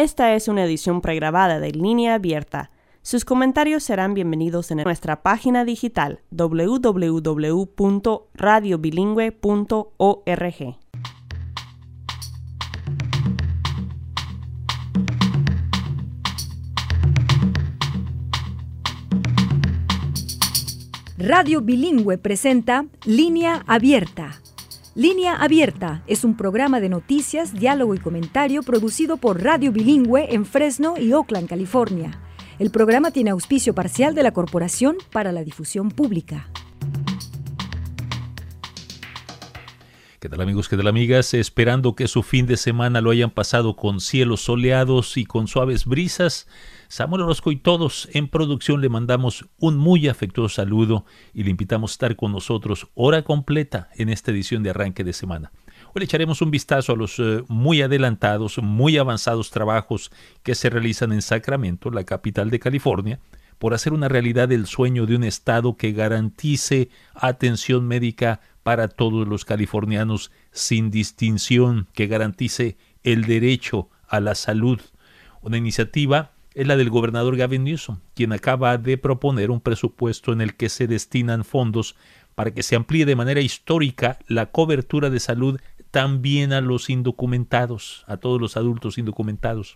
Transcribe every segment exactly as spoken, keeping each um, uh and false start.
Esta es una edición pregrabada de Línea Abierta. Sus comentarios serán bienvenidos en nuestra página digital doble u doble u doble u punto radio bilingüe punto org. Radio Bilingüe presenta Línea Abierta. Línea Abierta es un programa de noticias, diálogo y comentario producido por Radio Bilingüe en Fresno y Oakland, California. El programa tiene auspicio parcial de la Corporación para la Difusión Pública. ¿Qué tal, amigos? ¿Qué tal, amigas? Esperando que su fin de semana lo hayan pasado con cielos soleados y con suaves brisas. Samuel Orozco y todos en producción le mandamos un muy afectuoso saludo y le invitamos a estar con nosotros hora completa en esta edición de arranque de semana. Hoy le echaremos un vistazo a los eh, muy adelantados, muy avanzados trabajos que se realizan en Sacramento, la capital de California, por hacer una realidad el sueño de un estado que garantice atención médica para todos los californianos sin distinción, que garantice el derecho a la salud. Una iniciativa es la del gobernador Gavin Newsom, quien acaba de proponer un presupuesto en el que se destinan fondos para que se amplíe de manera histórica la cobertura de salud también a los indocumentados, a todos los adultos indocumentados.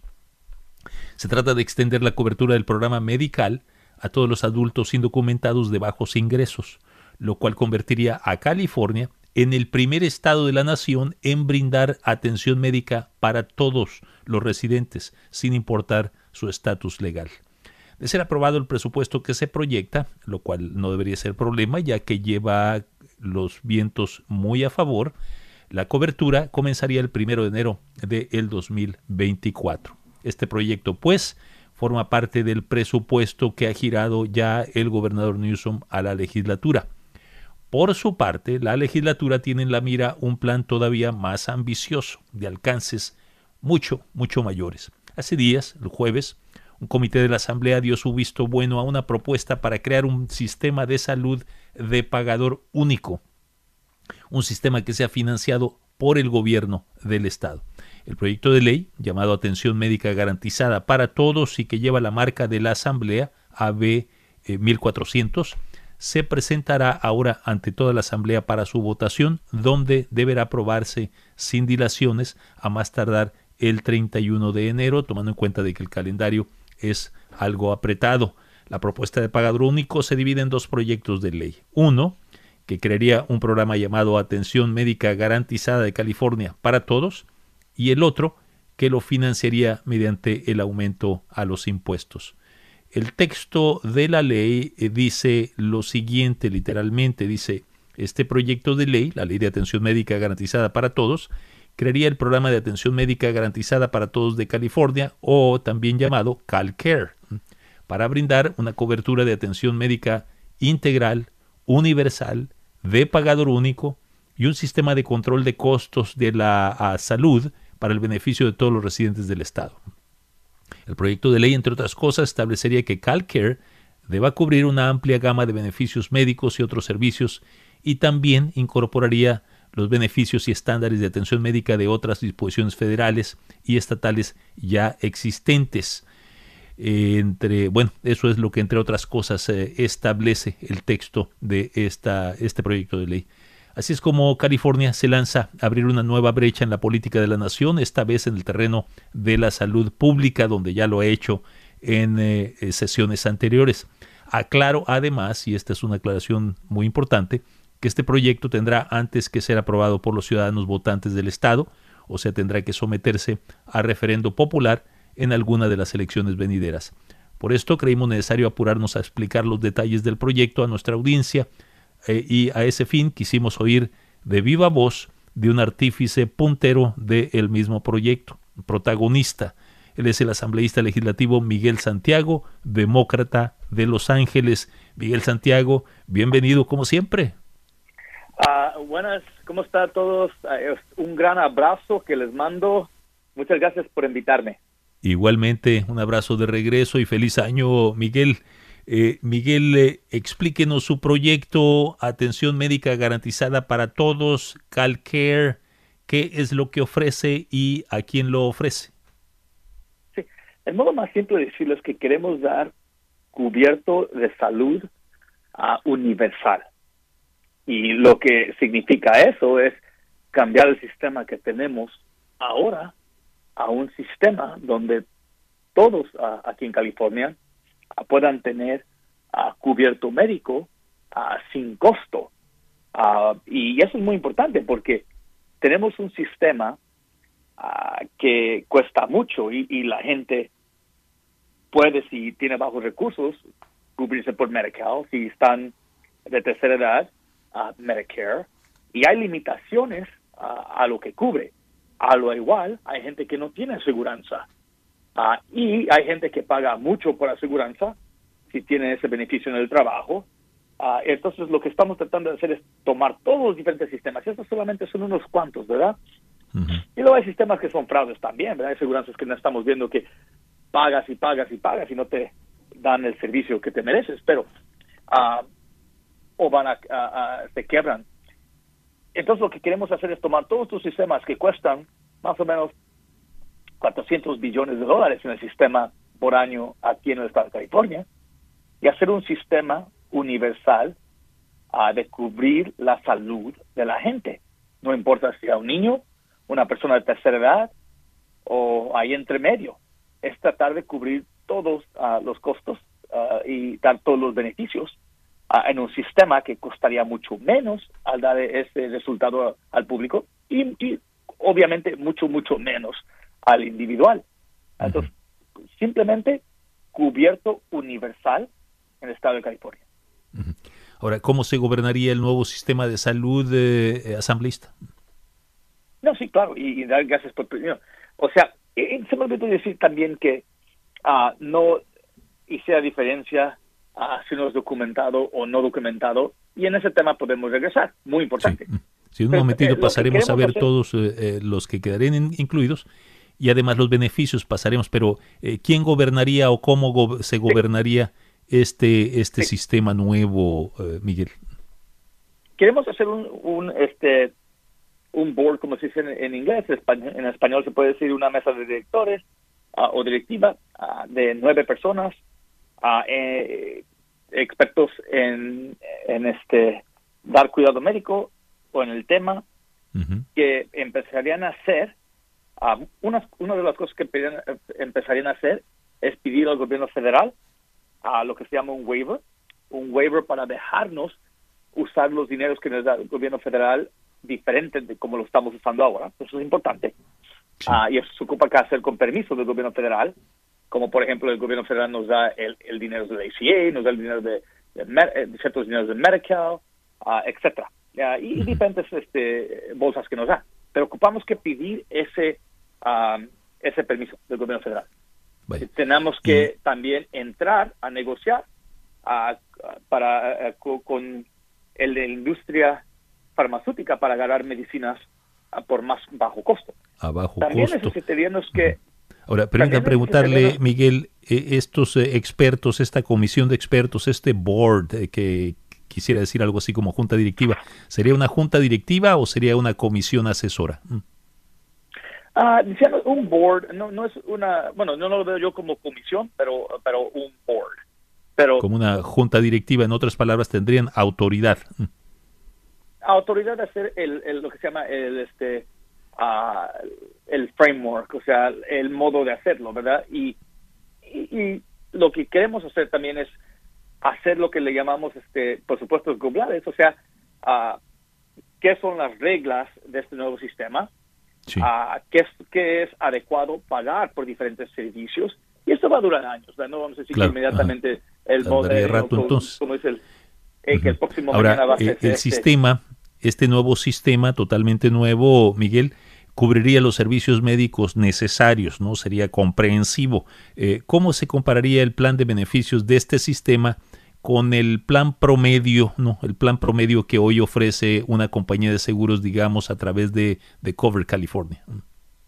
Se trata de extender la cobertura del programa medical a todos los adultos indocumentados de bajos ingresos, lo cual convertiría a California en el primer estado de la nación en brindar atención médica para todos los residentes, sin importar su estatus legal. De ser aprobado el presupuesto que se proyecta, lo cual no debería ser problema, ya que lleva los vientos muy a favor, la cobertura comenzaría el primero de enero del dos mil veinticuatro. Este proyecto, pues, forma parte del presupuesto que ha girado ya el gobernador Newsom a la legislatura. Por su parte, la legislatura tiene en la mira un plan todavía más ambicioso, de alcances mucho, mucho mayores. Hace días, el jueves, un comité de la Asamblea dio su visto bueno a una propuesta para crear un sistema de salud de pagador único, un sistema que sea financiado por el gobierno del estado. El proyecto de ley, llamado Atención Médica Garantizada para Todos y que lleva la marca de la Asamblea, A B mil cuatrocientos, se presentará ahora ante toda la Asamblea para su votación, donde deberá aprobarse sin dilaciones a más tardar el treinta y uno de enero, tomando en cuenta de que el calendario es algo apretado. La propuesta de pagador único se divide en dos proyectos de ley. Uno, que crearía un programa llamado Atención Médica Garantizada de California para Todos, y el otro, que lo financiaría mediante el aumento a los impuestos. El texto de la ley eh, dice lo siguiente, literalmente dice: este proyecto de ley, la Ley de Atención Médica Garantizada para Todos, crearía el Programa de Atención Médica Garantizada para Todos de California, o también llamado CalCare, para brindar una cobertura de atención médica integral, universal, de pagador único y un sistema de control de costos de la a, salud para el beneficio de todos los residentes del estado. El proyecto de ley, entre otras cosas, establecería que CalCare deba cubrir una amplia gama de beneficios médicos y otros servicios, y también incorporaría los beneficios y estándares de atención médica de otras disposiciones federales y estatales ya existentes. Eh, entre, bueno, eso es lo que, entre otras cosas, eh, establece el texto de esta, este proyecto de ley. Así es como California se lanza a abrir una nueva brecha en la política de la nación, esta vez en el terreno de la salud pública, donde ya lo ha hecho en eh, sesiones anteriores. Aclaro además, y esta es una aclaración muy importante, que este proyecto tendrá antes que ser aprobado por los ciudadanos votantes del estado, o sea, tendrá que someterse a referendo popular en alguna de las elecciones venideras. Por esto creímos necesario apurarnos a explicar los detalles del proyecto a nuestra audiencia, eh, y a ese fin quisimos oír de viva voz de un artífice puntero del mismo proyecto, protagonista. Él es el asambleísta legislativo Miguel Santiago, demócrata de Los Ángeles. Miguel Santiago, bienvenido como siempre. Uh, buenas, ¿cómo están todos? Uh, un gran abrazo que les mando. Muchas gracias por invitarme. Igualmente, un abrazo de regreso y feliz año, Miguel. Eh, Miguel, eh, explíquenos su proyecto Atención Médica Garantizada para Todos, CalCare. ¿Qué es lo que ofrece y a quién lo ofrece? Sí, el modo más simple de decirlo es que queremos dar cubierto de salud uh, universal. Y lo que significa eso es cambiar el sistema que tenemos ahora a un sistema donde todos uh, aquí en California uh, puedan tener uh, cubierto médico uh, sin costo. Uh, y eso es muy importante porque tenemos un sistema uh, que cuesta mucho y, y la gente puede, si tiene bajos recursos, cubrirse por Medi-Cal, si están de tercera edad, uh, Medicare, y hay limitaciones uh, a lo que cubre. A lo igual, hay gente que no tiene aseguranza, uh, y hay gente que paga mucho por aseguranza, si tiene ese beneficio en el trabajo. Uh, entonces, lo que estamos tratando de hacer es tomar todos los diferentes sistemas, y estos solamente son unos cuantos, ¿verdad? Uh-huh. Y luego hay sistemas que son fraudes también, ¿verdad? Hay aseguranzas que no estamos viendo que pagas y pagas y pagas y no te dan el servicio que te mereces, pero uh, o van a, a, a se quiebran. Entonces lo que queremos hacer es tomar todos estos sistemas que cuestan más o menos cuatrocientos billones de dólares en el sistema por año aquí en el estado de California y hacer un sistema universal uh, de cubrir la salud de la gente. No importa si es un niño, una persona de tercera edad o ahí entre medio. Es tratar de cubrir todos uh, los costos uh, y dar todos los beneficios uh, en un sistema que costaría mucho menos al dar ese resultado al público y, y obviamente mucho, mucho menos al individual. Entonces, uh-huh. simplemente cubierto universal en el estado de California. Uh-huh. Ahora, ¿cómo se gobernaría el nuevo sistema de salud eh, asambleísta? No, sí, claro, y, y dar gracias por... You know, o sea, eh, se me olvidó decir también que uh, no hice diferencia uh, si no es documentado o no documentado, y en ese tema podemos regresar, muy importante. Sí, sí un Pero, momentito eh, pasaremos a ver hacer... todos eh, los que quedarían in- incluidos, y además los beneficios pasaremos, pero eh, ¿quién gobernaría o cómo go- se gobernaría sí. este este sí. sistema nuevo, eh, Miguel? Queremos hacer un, un este un board, como se dice en, en inglés, en español se puede decir una mesa de directores uh, o directiva uh, de nueve personas, uh, eh, expertos en, en este dar cuidado médico o en el tema, uh-huh. que empezarían a hacer, uh, unas, una de las cosas que empezarían a hacer es pedir al gobierno federal a uh, lo que se llama un waiver, un waiver para dejarnos usar los dineros que nos da el gobierno federal diferente de como lo estamos usando ahora. Eso es importante. Sí. Uh, y eso se ocupa que hacer con permiso del gobierno federal, como por ejemplo el gobierno federal nos da el, el dinero del A C A, nos da el dinero de, de, de, de ciertos dineros de Medi-Cal, uh, etcétera. Uh, y uh-huh. diferentes este, bolsas que nos da. Pero ocupamos que pedir ese um, ese permiso del gobierno federal. Vale. Tenemos que uh-huh. también entrar a negociar uh, para uh, con el de la industria farmacéutica para ganar medicinas a por más bajo costo. A bajo también costo. necesitaríamos que... Ahora, permítanme preguntarle, Miguel, eh, estos eh, expertos, esta comisión de expertos, este board, eh, que quisiera decir algo así como junta directiva, ¿sería una junta directiva o sería una comisión asesora? Mm. Uh, un board, no, no es una... Bueno, no lo veo yo como comisión, pero, pero un board. Pero, como una junta directiva, en otras palabras, tendrían autoridad. Mm. autoridad de hacer el, el lo que se llama el este uh, el framework, o sea, el modo de hacerlo, ¿verdad? Y, y, y lo que queremos hacer también es hacer lo que le llamamos este presupuestos globales, o sea, uh, qué son las reglas de este nuevo sistema, sí. uh, qué es qué es adecuado pagar por diferentes servicios, y esto va a durar años, ¿verdad? No vamos a decir claro, que inmediatamente ajá. el modelo, rato, como, entonces. como es el eh, uh-huh. que el próximo Ahora, mañana va a ser el, el este, sistema Este nuevo sistema totalmente nuevo, Miguel, cubriría los servicios médicos necesarios, ¿no? Sería comprensivo. Eh, ¿Cómo se compararía el plan de beneficios de este sistema con el plan promedio, ¿no? El plan promedio que hoy ofrece una compañía de seguros, digamos, a través de, de Cover California? Uh,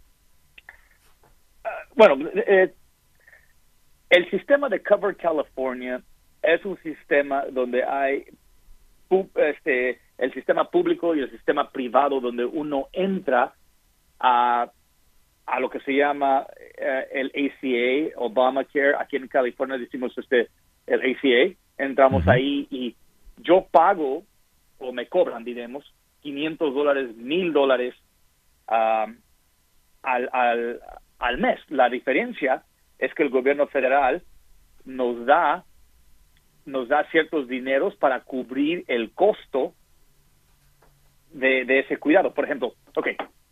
bueno, eh, el sistema de Cover California es un sistema donde hay este el sistema público y el sistema privado, donde uno entra a a lo que se llama uh, el A C A, Obamacare. Aquí en California decimos este, el A C A. Entramos uh-huh. ahí y yo pago, o me cobran, diremos, quinientos dólares, mil dólares um, al, al, al mes. La diferencia es que el gobierno federal nos da, nos da ciertos dineros para cubrir el costo de, de ese cuidado. Por ejemplo, ok,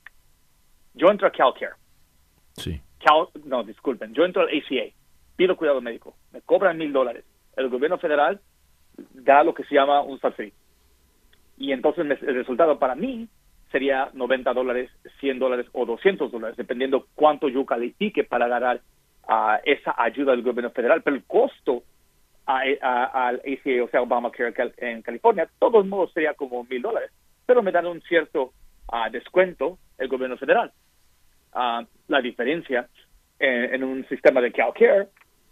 yo entro a CalCare. Sí. Cal, no, disculpen, yo entro al A C A, pido cuidado médico, me cobran mil dólares. El gobierno federal da lo que se llama un subsidy. Y entonces el resultado para mí sería noventa dólares, cien dólares o doscientos dólares, dependiendo cuánto yo califique para ganar uh, esa ayuda del gobierno federal. Pero el costo al A C A, o sea, Obamacare en California, de todos modos sería como mil dólares. Pero me dan un cierto uh, descuento el gobierno federal. Uh, la diferencia en, en un sistema de CalCare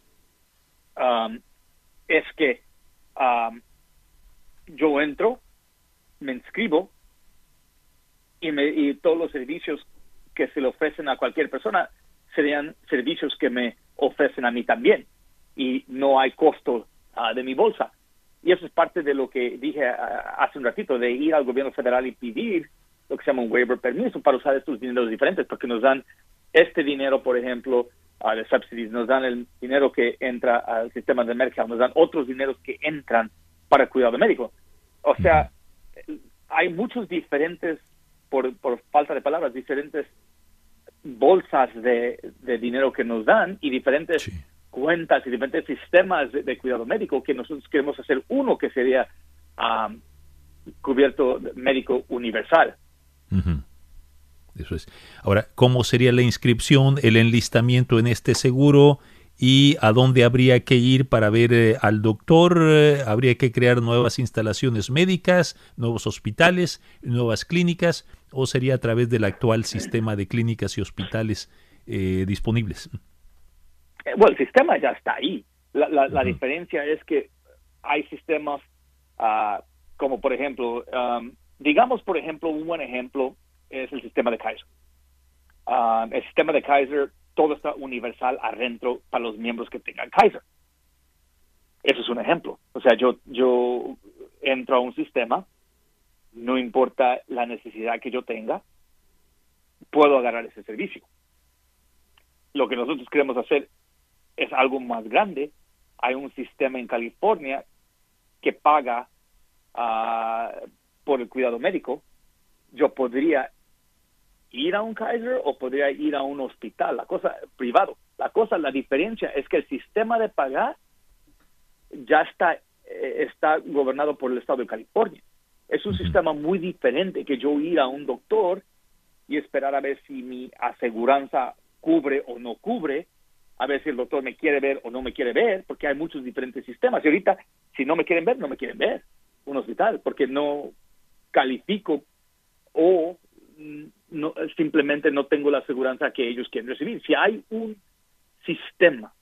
um, es que um, yo entro, me inscribo y, me, y todos los servicios que se le ofrecen a cualquier persona serían servicios que me ofrecen a mí también y no hay costo uh, de mi bolsa. Y eso es parte de lo que dije uh, hace un ratito, de ir al gobierno federal y pedir lo que se llama un waiver permiso para usar estos dineros diferentes, porque nos dan este dinero, por ejemplo, uh, de subsidies, nos dan el dinero que entra al sistema de Medicare, nos dan otros dineros que entran para el cuidado médico. O sea, hay muchos diferentes, por, por falta de palabras, diferentes bolsas de, de dinero que nos dan y diferentes sí. cuentas y diferentes sistemas de, de cuidado médico que nosotros queremos hacer uno que sería um, cubierto médico universal. Uh-huh. Eso es. Ahora, ¿cómo sería la inscripción, el enlistamiento en este seguro y a dónde habría que ir para ver eh, al doctor? Eh, ¿Habría que crear nuevas instalaciones médicas, nuevos hospitales, nuevas clínicas, o sería a través del actual sistema de clínicas y hospitales eh, disponibles? Bueno, el sistema ya está ahí. La, la, uh-huh. la diferencia es que hay sistemas uh, como, por ejemplo, um, digamos, por ejemplo, un buen ejemplo es el sistema de Kaiser. Uh, el sistema de Kaiser, todo está universal adentro para los miembros que tengan Kaiser. Eso es un ejemplo. O sea, yo, yo entro a un sistema, no importa la necesidad que yo tenga, puedo agarrar ese servicio. Lo que nosotros queremos hacer es algo más grande. Hay un sistema en California que paga uh, por el cuidado médico. Yo podría ir a un Kaiser o podría ir a un hospital, la cosa privado. La cosa, la diferencia es que el sistema de pagar ya está, eh, está gobernado por el estado de California. Es un uh-huh. sistema muy diferente que yo ir a un doctor y esperar a ver si mi aseguranza cubre o no cubre, a ver si el doctor me quiere ver o no me quiere ver, porque hay muchos diferentes sistemas. Y ahorita, si no me quieren ver, no me quieren ver un hospital, porque no califico o no, simplemente no tengo la aseguranza que ellos quieren recibir. Si hay un sistema,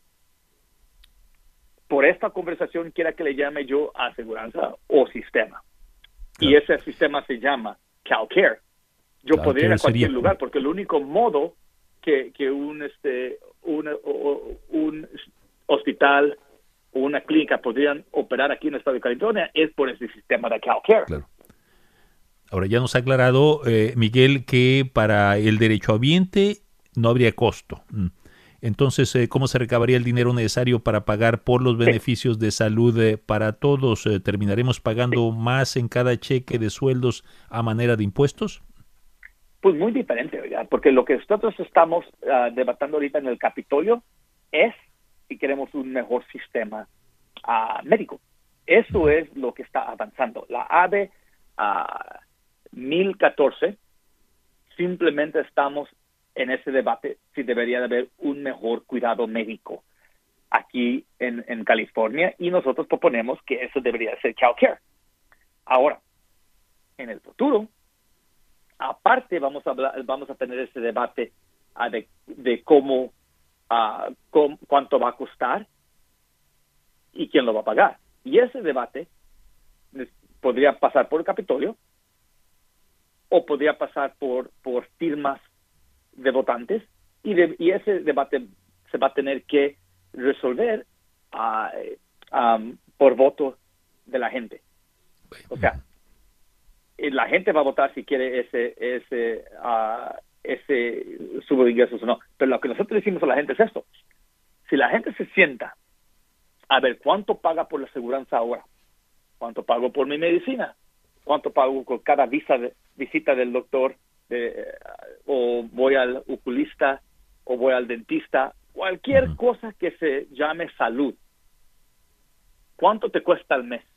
por esta conversación quiera que le llame yo aseguranza o sistema, claro. y ese sistema se llama CalCare, yo claro, podría ir a cualquier sería... lugar, porque el único modo que, que un este un, o, un hospital o una clínica podrían operar aquí en el estado de California es por ese sistema de CalCare. Claro. Ahora ya nos ha aclarado, eh, Miguel, que para el derechohabiente no habría costo. Entonces, eh, ¿cómo se recabaría el dinero necesario para pagar por los beneficios de salud eh, para todos? Eh, ¿Terminaremos pagando más en cada cheque de sueldos a manera de impuestos? Pues muy diferente, ¿verdad? Porque lo que nosotros estamos uh, debatiendo ahorita en el Capitolio es si queremos un mejor sistema uh, médico. Eso uh-huh. es lo que está avanzando. La A B uh, mil catorce, simplemente estamos en ese debate si debería de haber un mejor cuidado médico aquí en, en California, y nosotros proponemos que eso debería ser CalCare. Ahora, en el futuro, aparte vamos a hablar, vamos a tener ese debate uh, de, de cómo, uh, cómo, cuánto va a costar y quién lo va a pagar. Y ese debate podría pasar por el Capitolio, o podría pasar por, por firmas de votantes, y, de, y ese debate se va a tener que resolver uh, um, por voto de la gente. O sea, la gente va a votar si quiere ese ese uh, ese subo de ingresos o no. Pero lo que nosotros decimos a la gente es esto: si la gente se sienta a ver cuánto paga por la aseguranza ahora, cuánto pago por mi medicina, cuánto pago por cada visa de, visita del doctor, de, uh, o voy al oculista, o voy al dentista, cualquier uh-huh. cosa que se llame salud, ¿cuánto te cuesta al mes?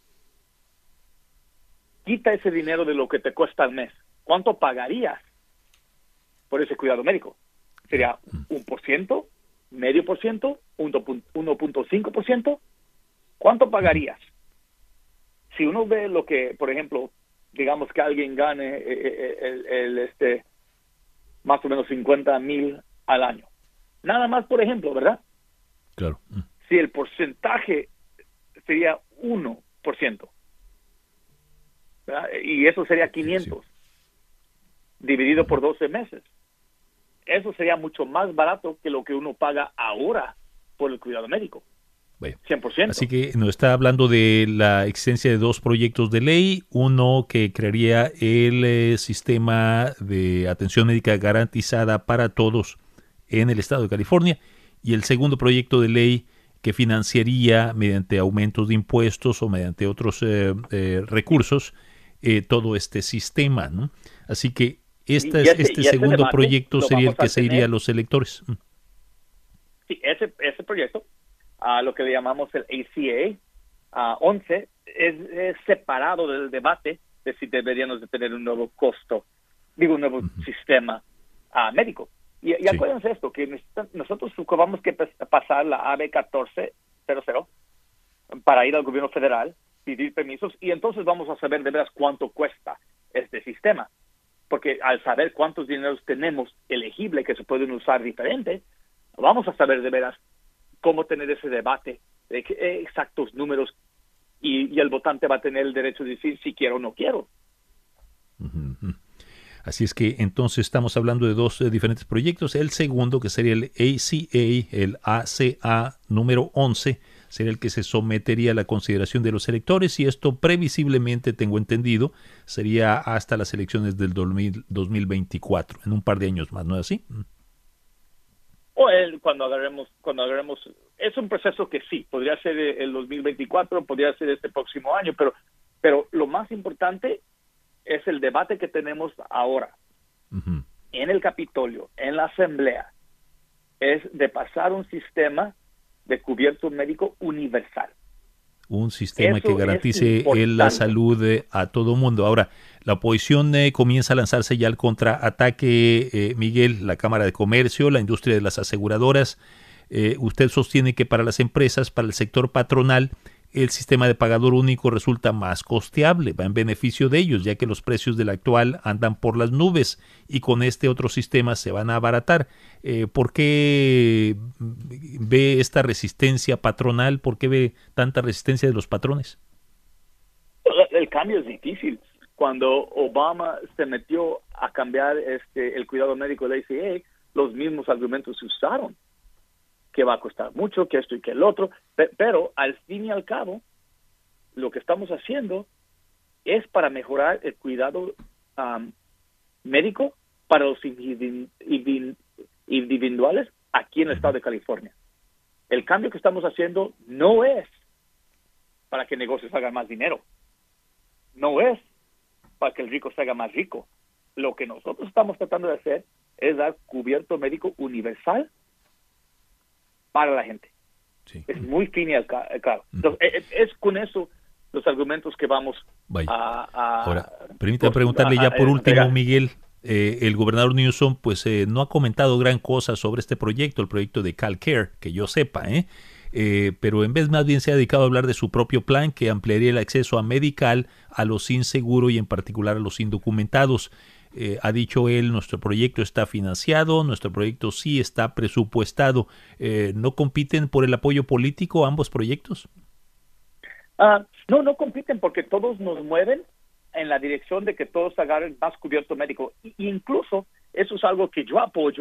Quita ese dinero de lo que te cuesta al mes. ¿Cuánto pagarías por ese cuidado médico? ¿Sería un por ciento? ¿Medio por ciento? ¿uno punto cinco por ciento? ¿Cuánto pagarías? Si uno ve lo que, por ejemplo, digamos que alguien gane el, el, el, este más o menos cincuenta mil al año. Nada más, por ejemplo, ¿verdad? Claro. Si el porcentaje sería uno por ciento, ¿verdad? Y eso sería quinientos, sí. dividido por doce meses. Eso sería mucho más barato que lo que uno paga ahora por el cuidado médico. Bueno, cien por ciento. Así que nos está hablando de la existencia de dos proyectos de ley, uno que crearía el eh, sistema de atención médica garantizada para todos en el estado de California, y el segundo proyecto de ley que financiaría mediante aumentos de impuestos o mediante otros eh, eh, recursos eh, todo este sistema, ¿no? Así que esta, ese, este segundo proyecto sería el que se iría a los electores. Sí, ese, ese proyecto, uh, lo que le llamamos el A C A uh, once, es, es separado del debate de si deberíamos de tener un nuevo costo, digo, un nuevo uh-huh. sistema uh, médico. Y, y sí. acuérdense esto, que nosotros vamos a pasar la A B catorce cero cero para ir al gobierno federal, pedir permisos, y entonces vamos a saber de veras cuánto cuesta este sistema. Porque al saber cuántos dineros tenemos elegible que se pueden usar diferente, vamos a saber de veras cómo tener ese debate de que, eh, exactos números, y, y el votante va a tener el derecho de decir si quiero o no quiero. Uh-huh. Así es que entonces estamos hablando de dos eh, diferentes proyectos. El segundo, que sería el A C A, el A C A número once, sería el que se sometería a la consideración de los electores, y esto previsiblemente, tengo entendido, sería hasta las elecciones del dos mil veinticuatro, en un par de años más, ¿no es así? O el, cuando agarremos, cuando agarremos, es un proceso que sí, podría ser el dos mil veinticuatro, podría ser este próximo año, pero, pero lo más importante es el debate que tenemos ahora uh-huh. en el Capitolio, en la Asamblea, es de pasar un sistema de cubierto médico universal. Un sistema Eso que garantice la salud eh, a todo mundo. Ahora, la oposición eh, comienza a lanzarse ya al contraataque, eh, Miguel, la Cámara de Comercio, la industria de las aseguradoras. Eh, usted sostiene que para las empresas, para el sector patronal, el sistema de pagador único resulta más costeable, va en beneficio de ellos, ya que los precios del actual andan por las nubes y con este otro sistema se van a abaratar. Eh, ¿Por qué ve esta resistencia patronal? ¿Por qué ve tanta resistencia de los patrones? El cambio es difícil. Cuando Obama se metió a cambiar este el cuidado médico del A C A, los mismos argumentos se usaron. Que va a costar mucho, que esto y que el otro, pero al fin y al cabo, lo que estamos haciendo es para mejorar el cuidado um, médico para los individuales aquí en el estado de California. El cambio que estamos haciendo no es para que negocios hagan más dinero, no es para que el rico se haga más rico. Lo que nosotros estamos tratando de hacer es dar cubierto médico universal para la gente. Sí. Es muy fino y claro. Entonces, es, es con eso los argumentos que vamos Vaya. a, a... Ahora, permítame preguntarle ya por último, Miguel, eh, el gobernador Newsom pues eh, no ha comentado gran cosa sobre este proyecto, el proyecto de CalCare, que yo sepa, ¿eh? Eh, pero en vez más bien se ha dedicado a hablar de su propio plan que ampliaría el acceso a medical a los sin seguro y en particular a los indocumentados. Eh, ha dicho él, nuestro proyecto está financiado, nuestro proyecto sí está presupuestado. Eh, ¿No compiten por el apoyo político ambos proyectos? Uh, no, no compiten porque todos nos mueven en la dirección de que todos agarren más cubierto médico. I- incluso eso es algo que yo apoyo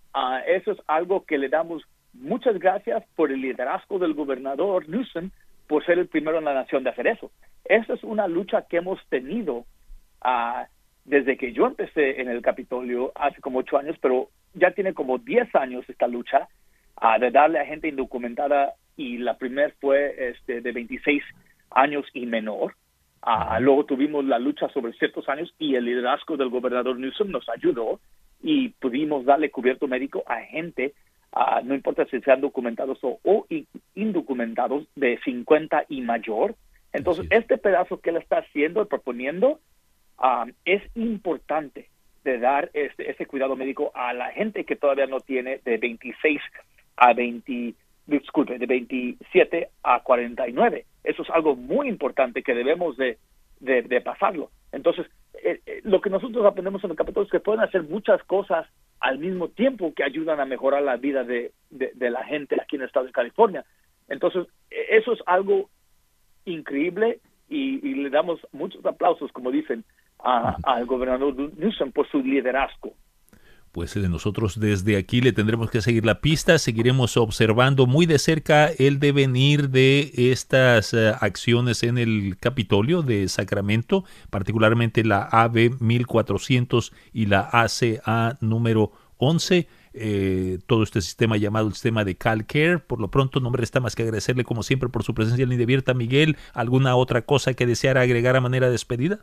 uh, eso es algo que le damos muchas gracias por el liderazgo del gobernador Newsom, por ser el primero en la nación de hacer eso. Esa es una lucha que hemos tenido uh, desde que yo empecé en el Capitolio hace como ocho años, pero ya tiene como diez años esta lucha uh, de darle a gente indocumentada, y la primera fue este, de veintiséis años y menor. Uh, luego tuvimos la lucha sobre ciertos años y el liderazgo del gobernador Newsom nos ayudó y pudimos darle cubierto médico a gente, uh, no importa si sean documentados o, o indocumentados, de cincuenta y mayor. Entonces, sí. Este pedazo que él está haciendo, proponiendo, um, es importante de dar este, ese cuidado médico a la gente que todavía no tiene, de veintiséis a veinte, disculpe, de veintisiete a cuarenta y nueve. Eso es algo muy importante que debemos de, de, de pasarlo. Entonces, eh, eh, lo que nosotros aprendemos en el Capitolio es que pueden hacer muchas cosas al mismo tiempo que ayudan a mejorar la vida de, de, de la gente aquí en el estado de California. Entonces, eh, eso es algo increíble y, y le damos muchos aplausos, como dicen, a, al gobernador Newsom por su liderazgo. Pues eh, nosotros desde aquí le tendremos que seguir la pista, seguiremos observando muy de cerca el devenir de estas uh, acciones en el Capitolio de Sacramento, particularmente la A B mil cuatrocientos y la A C A número once, eh, todo este sistema llamado el sistema de CalCare. Por lo pronto no me resta más que agradecerle como siempre por su presencia en Línea Abierta. Miguel, ¿alguna otra cosa que deseara agregar a manera de despedida?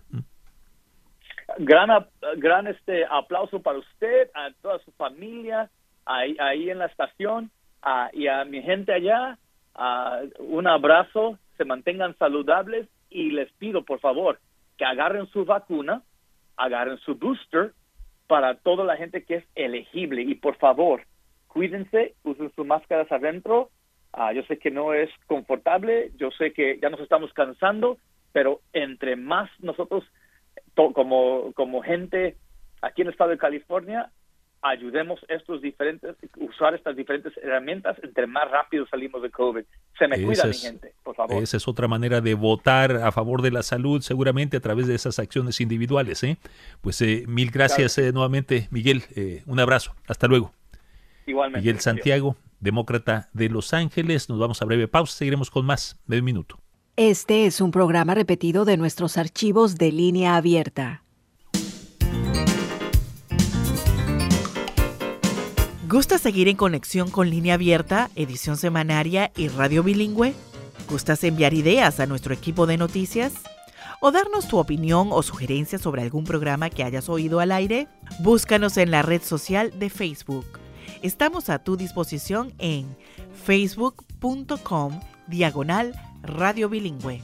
Gran, gran este aplauso para usted, a toda su familia, ahí, ahí en la estación, uh, y a mi gente allá, uh, un abrazo, se mantengan saludables, y les pido, por favor, que agarren su vacuna, agarren su booster, para toda la gente que es elegible, y por favor, cuídense, usen sus máscaras adentro. Uh, yo sé que no es confortable, yo sé que ya nos estamos cansando, pero entre más nosotros como como gente aquí en el estado de California ayudemos estos diferentes usar estas diferentes herramientas, entre más rápido salimos de COVID. Se me cuida, mi gente, por favor. Esa es otra manera de votar a favor de la salud, seguramente a través de esas acciones individuales, ¿eh? Pues eh, mil gracias claro. eh, nuevamente, Miguel. Eh, un abrazo. Hasta luego. Igualmente. Miguel Santiago, demócrata de Los Ángeles. Nos vamos a breve pausa. Seguiremos con más de un minuto. Este es un programa repetido de nuestros archivos de Línea Abierta. ¿Gusta seguir en conexión con Línea Abierta, edición semanaria y radio bilingüe? ¿Gustas enviar ideas a nuestro equipo de noticias? ¿O darnos tu opinión o sugerencias sobre algún programa que hayas oído al aire? Búscanos en la red social de Facebook. Estamos a tu disposición en facebook.com diagonal Radio Bilingüe.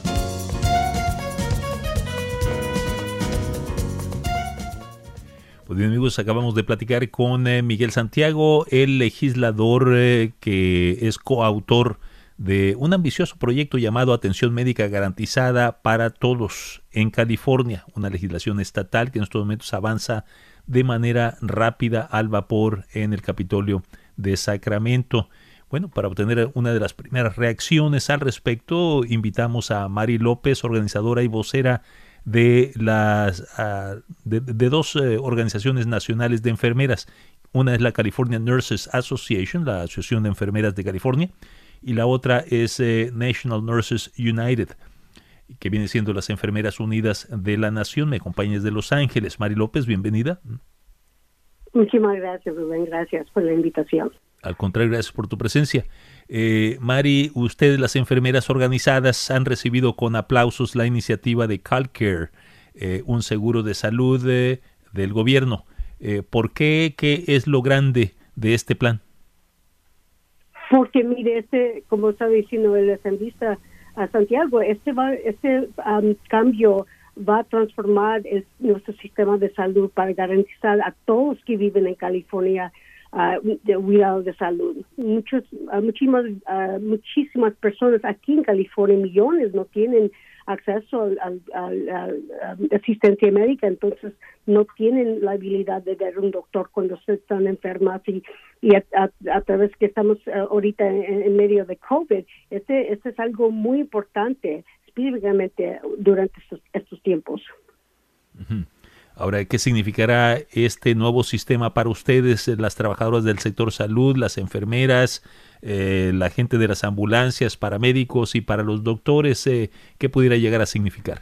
Pues bien, amigos, acabamos de platicar con eh, Miguel Santiago, el legislador eh, que es coautor de un ambicioso proyecto llamado Atención Médica Garantizada para Todos en California, una legislación estatal que en estos momentos avanza de manera rápida al vapor en el Capitolio de Sacramento. Bueno, para obtener una de las primeras reacciones al respecto, invitamos a Mari López, organizadora y vocera de las uh, de, de dos uh, organizaciones nacionales de enfermeras. Una es la California Nurses Association, la Asociación de Enfermeras de California, y la otra es uh, National Nurses United, que viene siendo las Enfermeras Unidas de la Nación. Me acompaña desde Los Ángeles. Mari López, bienvenida. Muchísimas gracias, Rubén. Gracias por la invitación. Al contrario, gracias por tu presencia. Eh, Mari, ustedes, las enfermeras organizadas, han recibido con aplausos la iniciativa de CalCare, eh, un seguro de salud eh, del gobierno. Eh, ¿Por qué? ¿Qué es lo grande de este plan? Porque, mire, este, como está diciendo el asambleísta a Santiago, este, va, este um, cambio va a transformar el, nuestro sistema de salud para garantizar a todos que viven en California Uh, de cuidado de salud. Muchos, uh, muchísimas, uh, muchísimas personas aquí en California, millones, no tienen acceso al, al, al, al, a asistencia médica, entonces no tienen la habilidad de ver un doctor cuando se están enfermas, y, y a, a, a través que estamos uh, ahorita en, en medio de COVID, este, este es algo muy importante, específicamente durante estos, estos tiempos. Uh-huh. Ahora, ¿qué significará este nuevo sistema para ustedes, las trabajadoras del sector salud, las enfermeras, eh, la gente de las ambulancias, paramédicos y para los doctores? Eh, ¿Qué pudiera llegar a significar?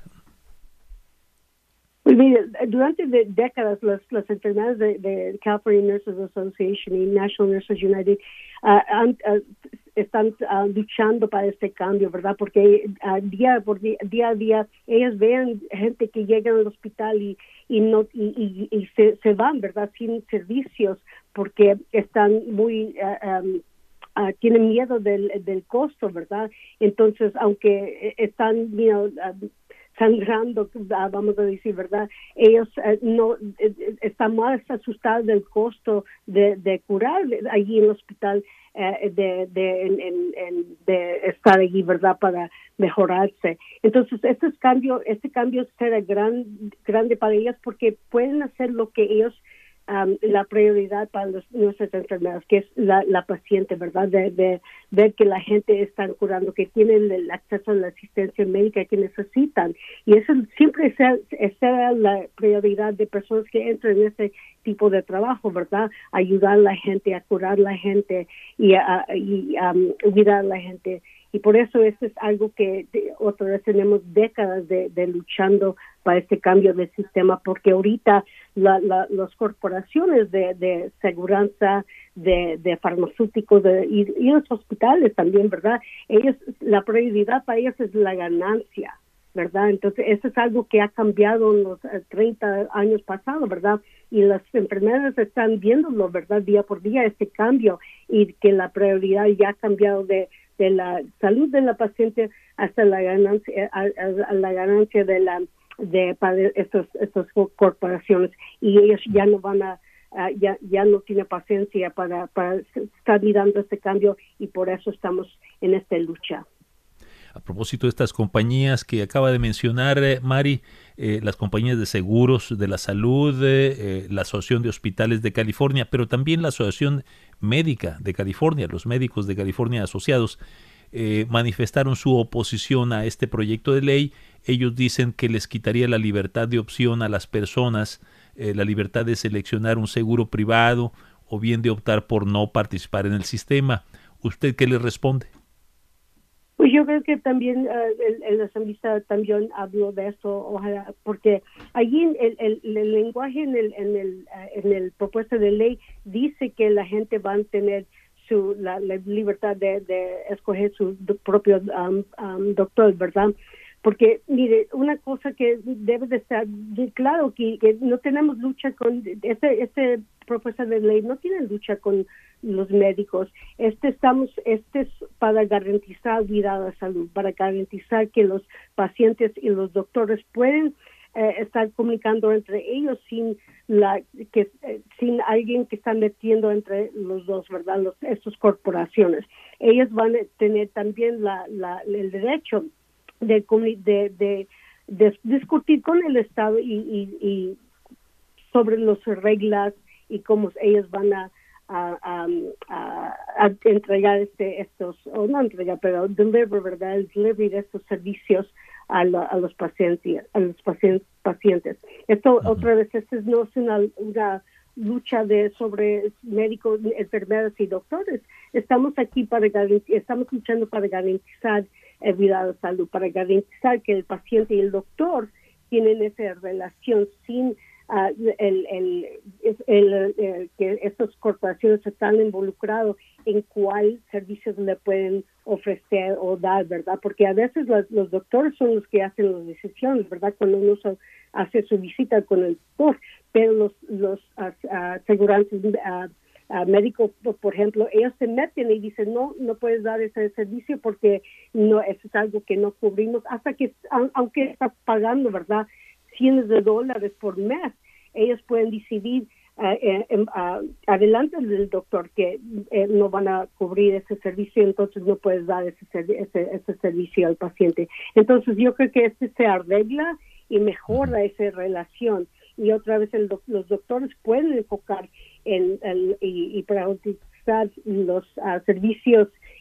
Pues mire, durante de décadas las, las enfermeras de, de California Nurses Association y National Nurses United uh, han, uh, están uh, luchando para este cambio, ¿verdad? Porque uh, día por día, día a día ellas ven gente que llega al hospital y y no y, y, y se, se van, ¿verdad? Sin servicios porque están muy uh, um, uh, tienen miedo del, del costo, ¿verdad? Entonces, aunque están, you know, uh, sangrando, vamos a decir, ¿verdad? Ellos eh, no eh, están más asustados del costo de, de curar allí en el hospital, eh, de, de, en, en, de estar allí, ¿verdad? Para mejorarse. Entonces, este cambio, este cambio será gran, grande para ellas porque pueden hacer lo que ellos Um, la prioridad para los, nuestras enfermeras, que es la, la paciente, ¿verdad? De, de ver que la gente está curando, que tienen el acceso a la asistencia médica que necesitan. Y eso siempre será, será la prioridad de personas que entran en ese tipo de trabajo, ¿verdad? Ayudar a la gente, a curar a la gente y a y, um, cuidar a la gente. Y por eso esto es algo que de, otra vez tenemos décadas de, de luchando para este cambio del sistema, porque ahorita la, la, las corporaciones de, de seguridad, de, de farmacéuticos de, y, y los hospitales también, ¿verdad? Ellos, la prioridad para ellos es la ganancia, ¿verdad? Entonces, eso es algo que ha cambiado en los eh, treinta años pasados, ¿verdad? Y las enfermeras están viéndolo, ¿verdad? Día por día, este cambio, y que la prioridad ya ha cambiado de de la salud de la paciente hasta la ganancia a, a, a la ganancia de la de para estos estos corporaciones, y ellos ya no van a uh, ya ya no tienen paciencia para para estar mirando este cambio, y por eso estamos en esta lucha. A propósito de estas compañías que acaba de mencionar, eh, Mari, eh, las compañías de seguros de la salud, eh, eh, la Asociación de Hospitales de California, pero también la Asociación Médica de California, los médicos de California asociados, eh, manifestaron su oposición a este proyecto de ley. Ellos dicen que les quitaría la libertad de opción a las personas, eh, la libertad de seleccionar un seguro privado o bien de optar por no participar en el sistema. ¿Usted qué le responde? Pues yo creo que también uh, el, el asambleísta también habló de eso, ojalá, porque allí el, el, el lenguaje en el en el uh, en el propuesta de ley dice que la gente va a tener su la, la libertad de, de escoger su propio um, um, doctor, ¿verdad? Porque, mire, una cosa que debe de estar claro, que, que no tenemos lucha con, este, este propuesta de ley no tiene lucha con los médicos. Este estamos, este es para garantizar cuidado de salud, para garantizar que los pacientes y los doctores pueden eh, estar comunicando entre ellos sin la que eh, sin alguien que está metiendo entre los dos, ¿verdad? Los, estas corporaciones. Ellos van a tener también la, la, el derecho de, de, de, de discutir con el Estado y, y, y sobre las reglas y cómo ellos van a, a, a, a, a entregar este estos, o no entregar, pero deliver, ¿verdad? El delivery de estos servicios a, la, a los pacientes, a los pacientes. pacientes. Esto, uh-huh. otra vez, esto no es una, una lucha de sobre médicos, enfermeras y doctores. Estamos aquí para estamos luchando para garantizar el cuidado de salud, para garantizar que el paciente y el doctor tienen esa relación sin uh, el, el, el, el, el que estas corporaciones están involucradas en cuál servicios le pueden ofrecer o dar, ¿verdad? Porque a veces los, los doctores son los que hacen las decisiones, ¿verdad? Cuando uno so, hace su visita con el doctor, pero los los uh, uh, aseguranzas uh, Uh, médicos, por ejemplo, ellos se meten y dicen, no, no puedes dar ese servicio porque no, eso es algo que no cubrimos, hasta que, aunque estás pagando, ¿verdad?, cientos de dólares por mes, ellos pueden decidir uh, eh, uh, adelante del doctor que eh, no van a cubrir ese servicio, entonces no puedes dar ese, ese, ese servicio al paciente. Entonces yo creo que este se arregla y mejora esa relación. Y otra vez el, los doctores pueden enfocar en el, y, y priorizar los uh, servicios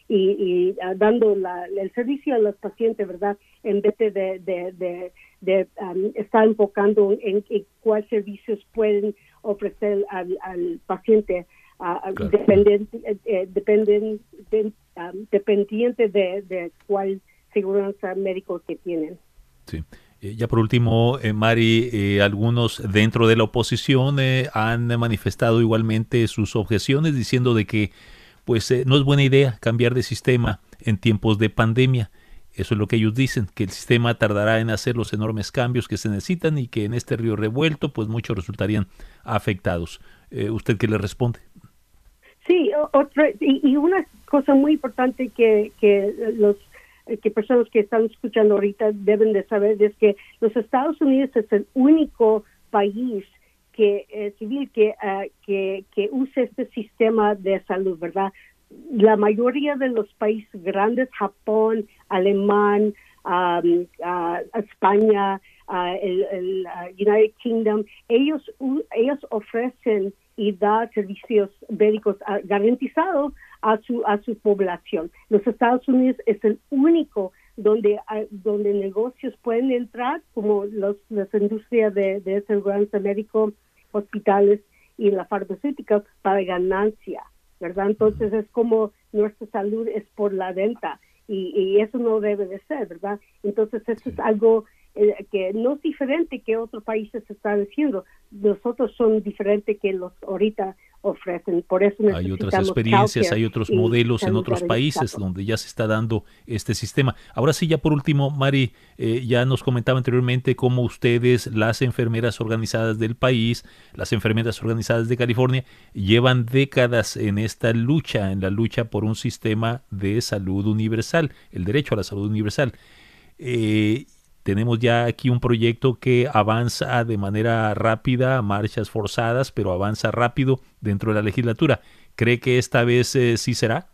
y, y uh, dando la, el servicio a los pacientes, ¿verdad? En vez de, de, de, de, de um, estar enfocando en, en cuáles servicios pueden ofrecer al, al paciente uh, claro. dependiente, eh, dependen, de, um, dependiente de, de cuál seguridad médico que tienen. Sí. Eh, ya por último, eh, Mari, eh, algunos dentro de la oposición eh, han manifestado igualmente sus objeciones diciendo de que pues eh, no es buena idea cambiar de sistema en tiempos de pandemia. Eso es lo que ellos dicen, que el sistema tardará en hacer los enormes cambios que se necesitan y que en este río revuelto pues muchos resultarían afectados. Eh, ¿Usted qué le responde? Sí, otra, y, y una cosa muy importante que, que los que personas que están escuchando ahorita deben de saber es que los Estados Unidos es el único país que eh, civil que, uh, que que usa este sistema de salud, ¿verdad? La mayoría de los países grandes, Japón, Alemán, um, uh, España, uh, el, el uh, United Kingdom, ellos uh, ellos ofrecen y dan servicios médicos uh, garantizados a su a su población. Los Estados Unidos es el único donde hay, donde negocios pueden entrar, como los las industrias de, de seguridad médico, hospitales y la farmacéutica, para ganancia, ¿verdad? Entonces es como nuestra salud es por la venta y, y eso no debe de ser, ¿verdad? Entonces eso es algo eh, que no es diferente que otros países están haciendo. Nosotros son diferentes que los ahorita ofrecen. Por eso hay otras experiencias, hay otros modelos en otros países donde ya se está dando este sistema. Ahora sí, ya por último, Mari, eh, ya nos comentaba anteriormente cómo ustedes, las enfermeras organizadas del país, las enfermeras organizadas de California, llevan décadas en esta lucha, en la lucha por un sistema de salud universal, el derecho a la salud universal. Eh, Tenemos ya aquí un proyecto que avanza de manera rápida, marchas forzadas, pero avanza rápido dentro de la legislatura. ¿Cree que esta vez eh, sí será?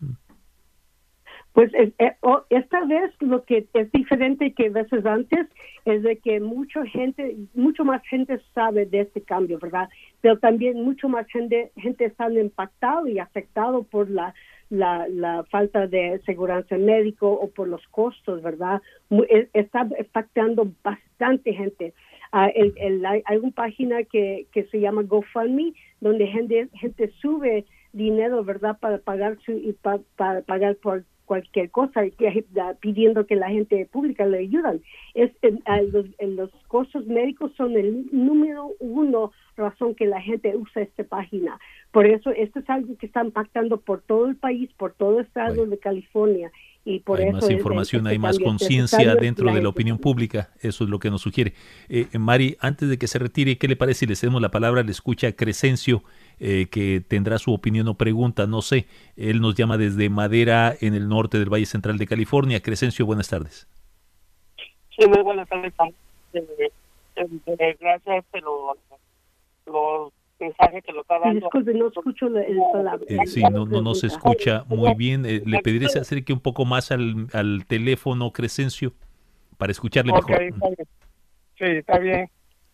Pues eh, eh, oh, esta vez lo que es diferente que veces antes es de que mucha gente, mucho más gente sabe de este cambio, ¿verdad? Pero también mucho más gente, gente está impactado y afectado por la La, la falta de seguridad médico o por los costos, ¿verdad? Está impactando bastante gente. Uh, el, el, hay, hay una página que, que se llama GoFundMe, donde gente, gente sube dinero, ¿verdad?, para pagar su y pa, para pagar por cualquier cosa, que, uh, pidiendo que la gente pública le ayudan. Es, en, uh, los, en los costos médicos son el número uno razón que la gente usa esta página. Por eso esto es algo que está impactando por todo el país, por todo el estado bueno. de California. Y por hay eso más información, hay más conciencia dentro de la opinión pública, eso es lo que nos sugiere. Eh, Mari, antes de que se retire, ¿qué le parece si le cedemos la palabra? Le escucha Crescencio, eh, que tendrá su opinión o pregunta, no sé. Él nos llama desde Madera, en el norte del Valle Central de California. Crescencio, buenas tardes. Sí, muy buenas tardes. Eh, eh, gracias, pero los mensajes que lo está dando. Disculpe, no escucho el, el palabra. Eh, sí, no, no, no se escucha muy bien. Eh, le pediré se acerque un poco más al, al teléfono, Crescencio, para escucharle okay, mejor. Está sí, está bien.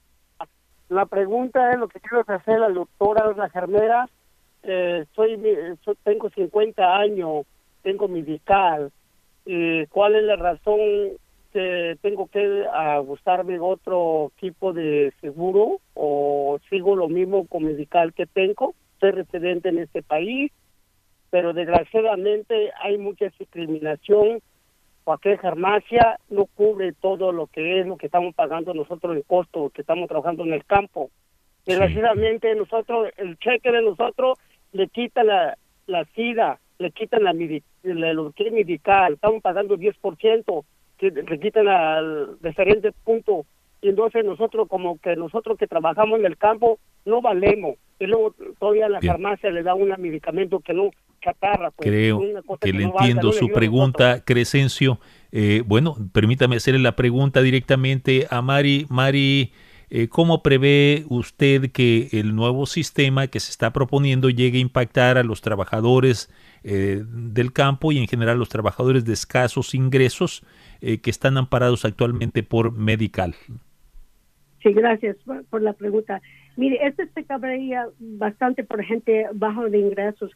La pregunta es lo que quiero hacer la doctora, la enfermera. Eh, soy, soy, tengo cincuenta años, tengo medical. Eh, ¿Cuál es la razón que tengo que uh, buscarme otro tipo de seguro o sigo lo mismo con medical que tengo? Soy residente en este país, pero desgraciadamente hay mucha discriminación. Cualquier farmacia no cubre todo lo que es lo que estamos pagando nosotros en costo, que estamos trabajando en el campo. Desgraciadamente nosotros, el cheque de nosotros le quita la, la SIDA, le quitan la, la, lo que es medical, estamos pagando diez por ciento, que le quitan al diferentes puntos, y entonces nosotros como que nosotros que trabajamos en el campo no valemos, y luego todavía la Bien. farmacia le da un medicamento que no chatarra. Pues, Creo que, que le no entiendo valga, su no pregunta, Crescencio. Eh, bueno, permítame hacerle la pregunta directamente a Mari. Mari, eh, ¿cómo prevé usted que el nuevo sistema que se está proponiendo llegue a impactar a los trabajadores eh, del campo y en general los trabajadores de escasos ingresos eh, que están amparados actualmente por Medical? Sí, gracias por, por la pregunta. Mire, este se cabería bastante por gente bajo de ingresos.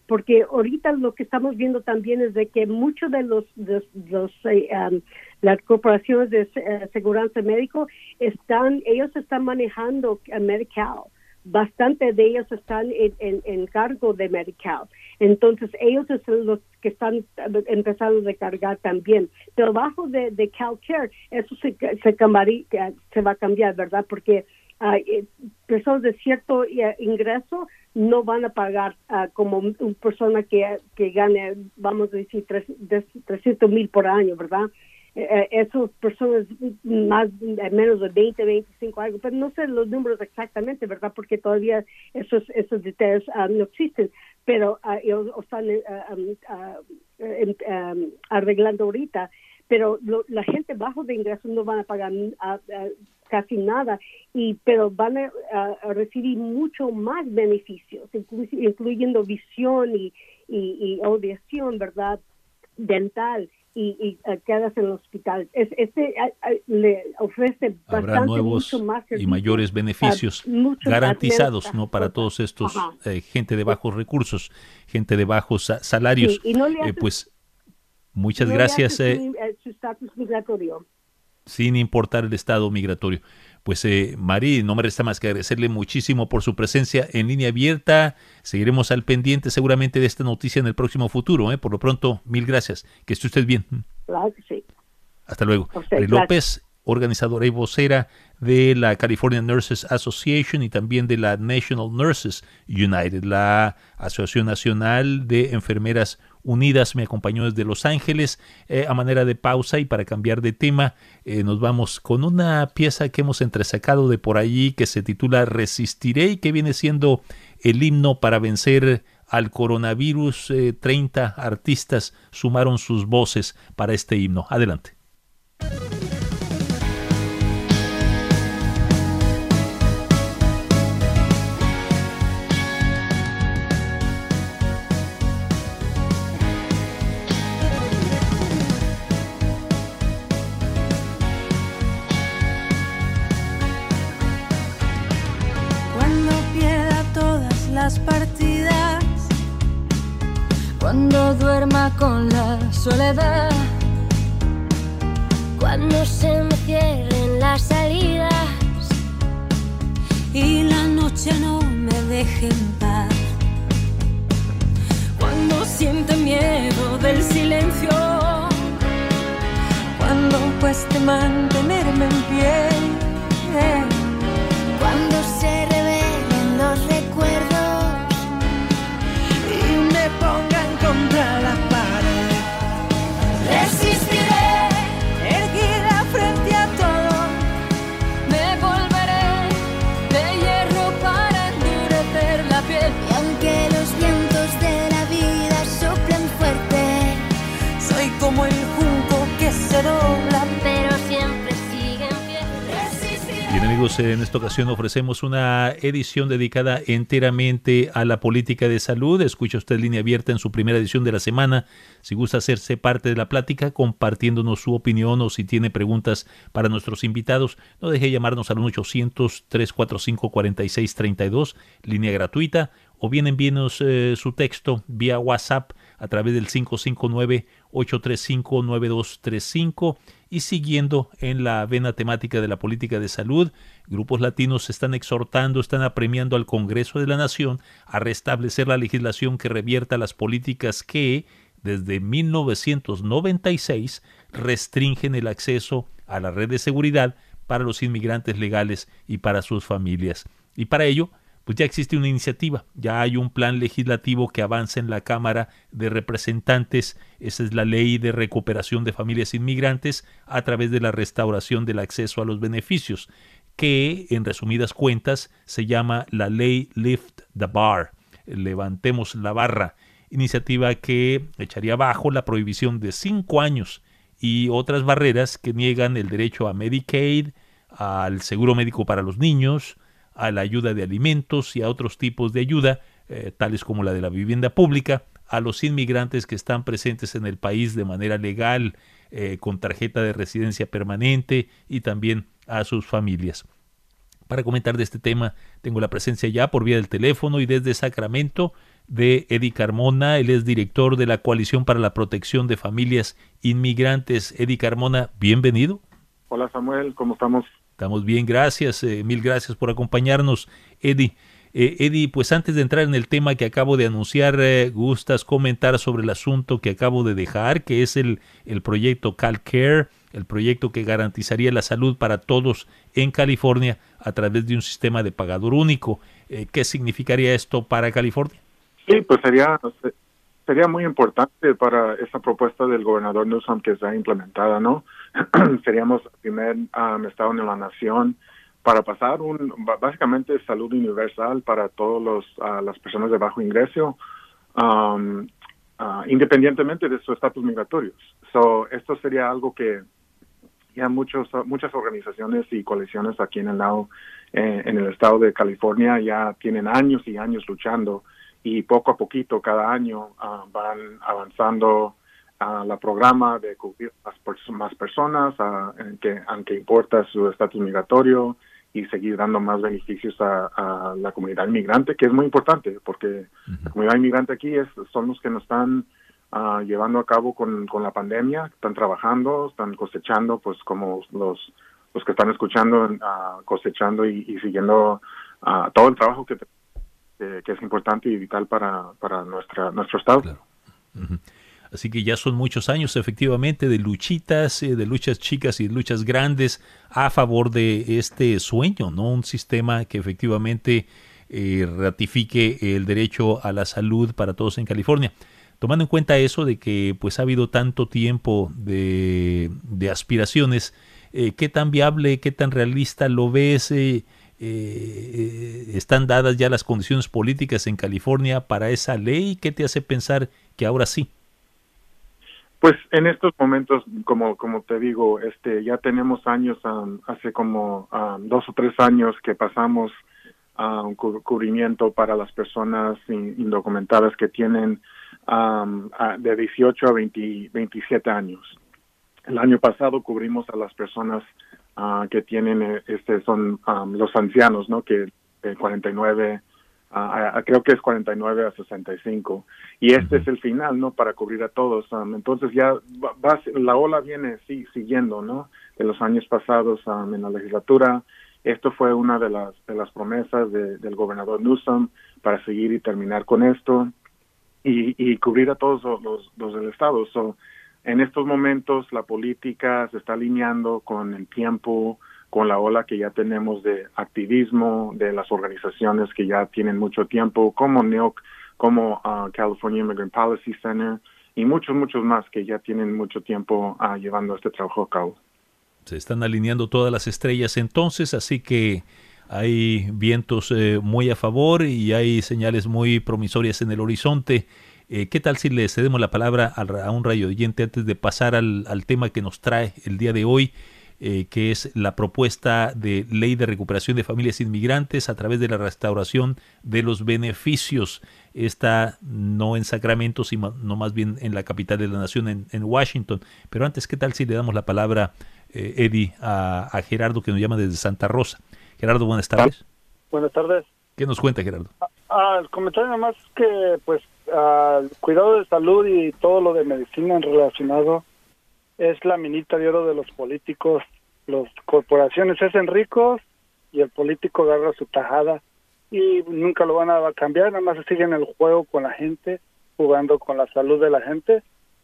porque ahorita lo que estamos viendo también es de que muchos de los, de los eh, um, las corporaciones de uh, seguridad médico están, ellos están manejando uh, Medi-Cal. Bastante de ellos están en, en, en cargo de Medi-Cal. Entonces, ellos son los que están empezando a cargar también. Pero bajo de, de CalCare, eso se, se, cambiaría, se va a cambiar, ¿verdad? Porque uh, personas de cierto uh, ingreso no van a pagar uh, como una persona que, que gane, vamos a decir, trescientos mil por año, ¿verdad? Eh, esas personas más menos de veinte, veinticinco algo, pero no sé los números exactamente, ¿verdad? Porque todavía esos esos detalles uh, no existen, pero uh, ellos están uh, um, uh, um, arreglando ahorita, pero lo, la gente bajo de ingresos no van a pagar uh, uh, casi nada, y pero van a, uh, a recibir mucho más beneficios, inclu- incluyendo visión y, y, y audición, ¿verdad? Dental. Y, y uh, quedas en el hospital. Es, este uh, uh, le ofrece Habrá bastante nuevos mucho más y mayores beneficios uh, mucho garantizados, más ¿no? Para todos estos, eh, gente de sí. bajos recursos, gente de bajos sa- salarios. Sí, y no le eh, hace, pues muchas no gracias. Le hace Eh, su, eh, su estatus migratorio. sin importar el estado migratorio. Pues eh, Mari, no me resta más que agradecerle muchísimo por su presencia en Línea Abierta. Seguiremos al pendiente seguramente de esta noticia en el próximo futuro. ¿eh? Por lo pronto, mil gracias. Que esté usted bien. Claro que sí. Hasta luego. Usted, Mari López, organizadora y vocera de la California Nurses Association y también de la National Nurses United, la Asociación Nacional de Enfermeras Unidas, me acompañó desde Los Ángeles. Eh, a manera de pausa y para cambiar de tema, eh, nos vamos con una pieza que hemos entresacado de por allí que se titula Resistiré y que viene siendo el himno para vencer al coronavirus. Eh, treinta artistas sumaron sus voces para este himno. Adelante. Partidas, cuando duerma con la soledad, cuando se me cierren las salidas y la noche no me deje en paz, cuando siente miedo del silencio, cuando cueste mantenerme en pie, cuando se revelen los recuerdos pongan contra la pared. Resistiré, erguida frente a todo. Me volveré de hierro para endurecer la piel. Y aunque los vientos de la vida soplen fuerte, soy como el junco que se dobla, pero siempre sigue en pie. Resistiré. Bien, amigos, en esta ocasión ofrecemos una edición dedicada enteramente a la política de salud. Escucha usted Línea Abierta en su primera edición de la semana. Si gusta hacerse parte de la plática compartiéndonos su opinión o si tiene preguntas para nuestros invitados, no deje de llamarnos al uno ochocientos, tres cuatro cinco, cuatro seis tres dos, línea gratuita, o bien envíenos eh, su texto vía WhatsApp a través del cinco cinco nueve, ocho tres cinco, nueve dos tres cinco. Y siguiendo en la vena temática de la política de salud, grupos latinos están exhortando, están apremiando al Congreso de la Nación a restablecer la legislación que revierta las políticas que, desde mil novecientos noventa y seis, restringen el acceso a la red de seguridad para los inmigrantes legales y para sus familias. Y para ello, pues ya existe una iniciativa, ya hay un plan legislativo que avanza en la Cámara de Representantes. Esa es la Ley de Recuperación de Familias Inmigrantes a través de la restauración del acceso a los beneficios, que en resumidas cuentas se llama la Ley Lift the Bar, levantemos la barra, iniciativa que echaría abajo la prohibición de cinco años y otras barreras que niegan el derecho a Medicaid, al seguro médico para los niños, a la ayuda de alimentos y a otros tipos de ayuda, eh, tales como la de la vivienda pública, a los inmigrantes que están presentes en el país de manera legal, eh, con tarjeta de residencia permanente, y también a sus familias. Para comentar de este tema, tengo la presencia ya por vía del teléfono y desde Sacramento de Eddie Carmona. Él es director de la Coalición para la Protección de Familias Inmigrantes. Eddie Carmona, bienvenido. Hola Samuel, ¿cómo estamos? Estamos bien, gracias. Eh, mil gracias por acompañarnos, Eddie. Eh, Eddie, pues antes de entrar en el tema que acabo de anunciar, eh, ¿gustas comentar sobre el asunto que acabo de dejar, que es el, el proyecto CalCare, el proyecto que garantizaría la salud para todos en California a través de un sistema de pagador único? Eh, ¿Qué significaría esto para California? Sí, pues sería sería muy importante para esa propuesta del gobernador Newsom que está implementada, ¿no? Seríamos el primer um, estado en la nación para pasar un básicamente salud universal para todos los uh, las personas de bajo ingreso, um, uh, independientemente de su estatus migratorio. So, esto sería algo que ya muchos muchas organizaciones y coaliciones aquí en el lado eh, en el estado de California ya tienen años y años luchando, y poco a poquito cada año uh, van avanzando a uh, la programa de cubrir más, más personas, uh, en que, aunque importa su estatus migratorio, y seguir dando más beneficios a, a la comunidad inmigrante, que es muy importante, porque uh-huh. la comunidad inmigrante aquí es son los que nos están uh, llevando a cabo con, con la pandemia, están trabajando, están cosechando, pues como los los que están escuchando, uh, cosechando y, y siguiendo uh, todo el trabajo que, que, que es importante y vital para, para nuestra nuestro estado. Claro. Uh-huh. Así que ya son muchos años efectivamente de luchitas, eh, de luchas chicas y luchas grandes a favor de este sueño, ¿no? Un sistema que efectivamente eh, ratifique el derecho a la salud para todos en California. Tomando en cuenta eso de que pues ha habido tanto tiempo de, de aspiraciones, eh, ¿qué tan viable, qué tan realista lo ves? Eh, eh, ¿Están dadas ya las condiciones políticas en California para esa ley? ¿Qué te hace pensar que ahora sí? Pues en estos momentos, como como te digo, este ya tenemos años, um, hace como um, dos o tres años que pasamos a uh, un cu- cubrimiento para las personas in- indocumentadas que tienen um, a, de dieciocho a veinte, veintisiete años. El año pasado cubrimos a las personas uh, que tienen, este son um, los ancianos, ¿no? Que de cuarenta y nueve Uh, creo que es cuarenta y nueve a sesenta y cinco, y este uh-huh. es el final, ¿no? Para cubrir a todos. Um, entonces ya va, va, la ola viene sí, siguiendo, ¿no? De los años pasados um, en la legislatura. Esto fue una de las de las promesas de, del gobernador Newsom para seguir y terminar con esto y, y cubrir a todos los, los del estado. So, en estos momentos la política se está alineando con el tiempo, con la ola que ya tenemos de activismo de las organizaciones que ya tienen mucho tiempo, como N I O C, como uh, California Immigrant Policy Center, y muchos, muchos más que ya tienen mucho tiempo uh, llevando este trabajo a cabo. Se están alineando todas las estrellas entonces, así que hay vientos eh, muy a favor y hay señales muy promisorias en el horizonte. Eh, ¿Qué tal si le cedemos la palabra a, a un radio oyente antes de pasar al, al tema que nos trae el día de hoy? Eh, que es la propuesta de ley de recuperación de familias inmigrantes a través de la restauración de los beneficios. Esta no en Sacramento, sino no más bien en la capital de la nación, en, en Washington. Pero antes, ¿qué tal si le damos la palabra, eh, Eddie, a, a Gerardo, que nos llama desde Santa Rosa? Gerardo, buenas tardes. Buenas tardes. ¿Qué nos cuenta, Gerardo? Ah, el comentario nomás es que, pues, uh, el cuidado de salud y todo lo de medicina relacionado es la minita de oro de los políticos. Las corporaciones se hacen ricos y el político agarra su tajada y nunca lo van a cambiar, nada más siguen el juego con la gente, jugando con la salud de la gente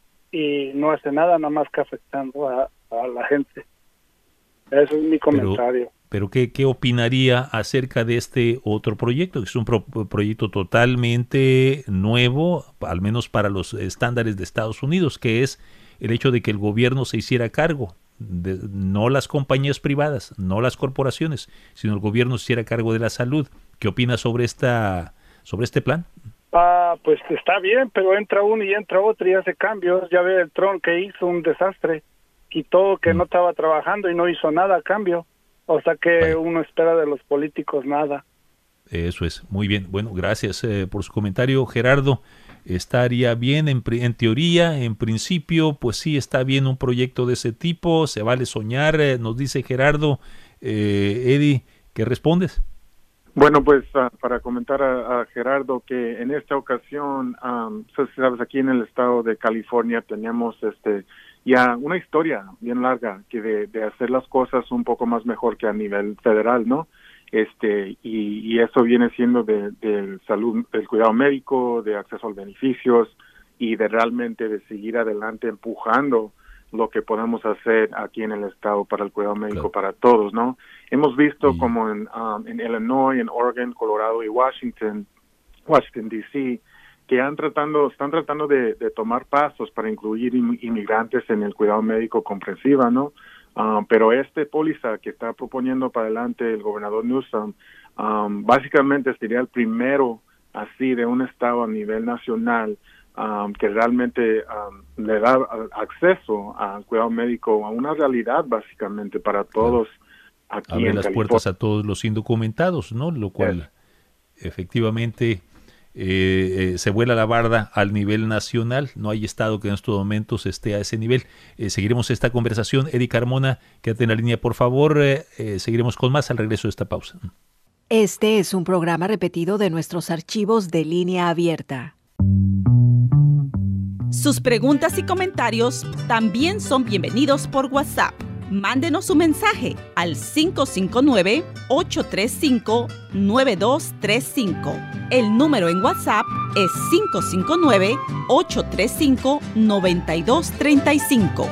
y no hace nada, nada más que afectando a, a la gente. Ese es mi comentario. Pero, pero ¿qué, ¿qué opinaría acerca de este otro proyecto? Que es un pro, proyecto totalmente nuevo, al menos para los estándares de Estados Unidos, que es el hecho de que el gobierno se hiciera cargo, de, no las compañías privadas, no las corporaciones, sino el gobierno se hiciera cargo de la salud. ¿Qué opinas sobre esta sobre este plan? Ah, pues está bien, pero entra uno y entra otro y hace cambios. Ya ve el Trump que hizo un desastre, quitó que mm. no estaba trabajando y no hizo nada a cambio. O sea que Vaya. uno espera de los políticos nada. Eso es, muy bien. Bueno, gracias eh, por su comentario, Gerardo. Estaría bien en, en teoría, en principio, pues sí, está bien un proyecto de ese tipo, se vale soñar, eh, nos dice Gerardo. eh, Eddie, ¿qué respondes? Bueno, pues uh, para comentar a, a Gerardo que en esta ocasión, um, sabes, aquí en el estado de California tenemos este ya una historia bien larga que de, de hacer las cosas un poco más mejor que a nivel federal, ¿no? Este y, y eso viene siendo de, de salud, del cuidado médico, de acceso a los beneficios y de realmente de seguir adelante empujando lo que podemos hacer aquí en el estado para el cuidado médico, claro, para todos, ¿no? Hemos visto sí. como en, um, en Illinois, en Oregon, Colorado y Washington, Washington D C, que han tratando, están tratando de, de tomar pasos para incluir inmigrantes en el cuidado médico comprensiva, ¿no? Uh, pero este póliza que está proponiendo para adelante el gobernador Newsom, um, básicamente sería el primero así de un estado a nivel nacional Um, que realmente um, le da acceso al cuidado médico a una realidad básicamente para todos aquí Abre en las California. Puertas a todos los indocumentados, ¿no? Lo cual sí. efectivamente eh, eh, se vuela la barda al nivel nacional. No hay estado que en estos momentos esté a ese nivel. Eh, seguiremos esta conversación. Eddie Carmona, quédate en la línea, por favor. Eh, eh, seguiremos con más al regreso de esta pausa. Este es un programa repetido de nuestros archivos de Línea Abierta. Sus preguntas y comentarios también son bienvenidos por WhatsApp. Mándenos un mensaje al cinco cinco nueve, ocho tres cinco, nueve dos tres cinco. El número en WhatsApp es cinco cinco nueve, ocho tres cinco, nueve dos tres cinco.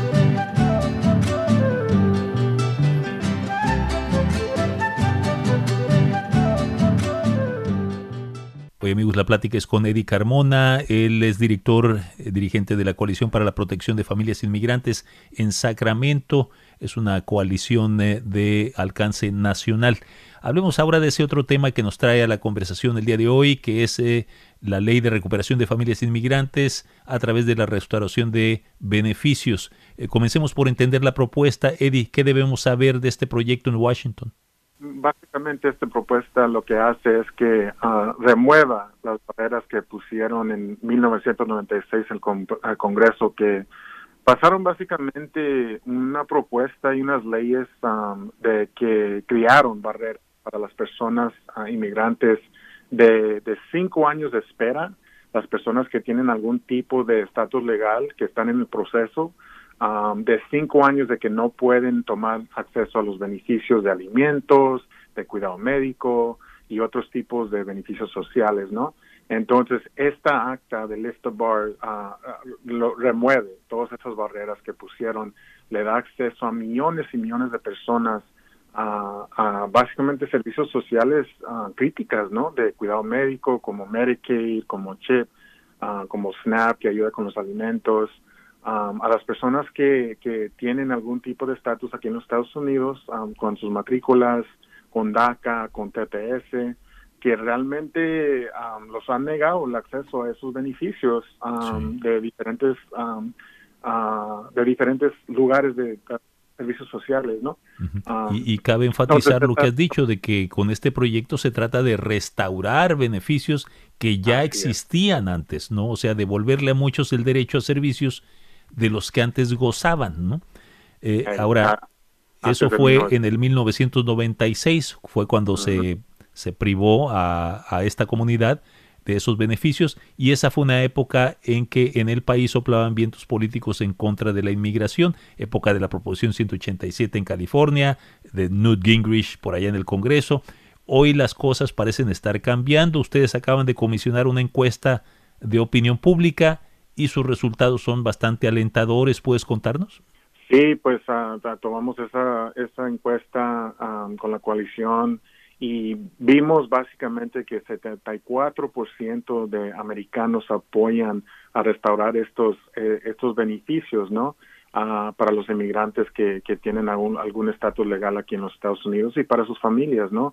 Hoy, amigos, la plática es con Eddie Carmona. Él es director, eh, dirigente de la Coalición para la Protección de Familias Inmigrantes en Sacramento. Es una coalición eh, de alcance nacional. Hablemos ahora de ese otro tema que nos trae a la conversación el día de hoy, que es eh, la Ley de Recuperación de Familias Inmigrantes a través de la restauración de beneficios. Eh, comencemos por entender la propuesta. Eddie, ¿qué debemos saber de este proyecto en Washington? Básicamente esta propuesta lo que hace es que uh, remueva las barreras que pusieron en mil novecientos noventa y seis el, con el Congreso, que pasaron básicamente una propuesta y unas leyes um, de que crearon barreras para las personas uh, inmigrantes de, de cinco años de espera, las personas que tienen algún tipo de estatus legal, que están en el proceso, Um, de cinco años de que no pueden tomar acceso a los beneficios de alimentos, de cuidado médico y otros tipos de beneficios sociales, ¿no? Entonces, esta acta de Lift the Bar uh, uh, lo remueve todas esas barreras que pusieron, le da acceso a millones y millones de personas a uh, uh, básicamente servicios sociales uh, críticas, ¿no? De cuidado médico, como Medicaid, como CHIP, uh, como SNAP, que ayuda con los alimentos. Um, a las personas que, que tienen algún tipo de estatus aquí en los Estados Unidos, um, con sus matrículas, con DACA, con T P S, que realmente um, los han negado el acceso a esos beneficios um, sí. de diferentes um, uh, de diferentes lugares de uh, servicios sociales, ¿no? Uh-huh. um, y, y cabe enfatizar entonces, lo que has dicho, de que con este proyecto se trata de restaurar beneficios que ya existían es. antes, ¿no? O sea, devolverle a muchos el derecho a servicios de los que antes gozaban, ¿no? Eh, ahora, eso fue en el mil novecientos noventa y seis, fue cuando uh-huh. se, se privó a, a esta comunidad de esos beneficios, y esa fue una época en que en el país soplaban vientos políticos en contra de la inmigración, época de la Proposición ciento ochenta y siete en California, de Newt Gingrich por allá en el Congreso. Hoy las cosas parecen estar cambiando. Ustedes acaban de comisionar una encuesta de opinión pública y sus resultados son bastante alentadores. ¿Puedes contarnos? Sí, pues uh, tomamos esa esa encuesta um, con la coalición y vimos básicamente que setenta y cuatro por ciento de americanos apoyan a restaurar estos eh, estos beneficios, ¿no? Uh, para los inmigrantes que, que tienen algún algún estatus legal aquí en los Estados Unidos y para sus familias, ¿no?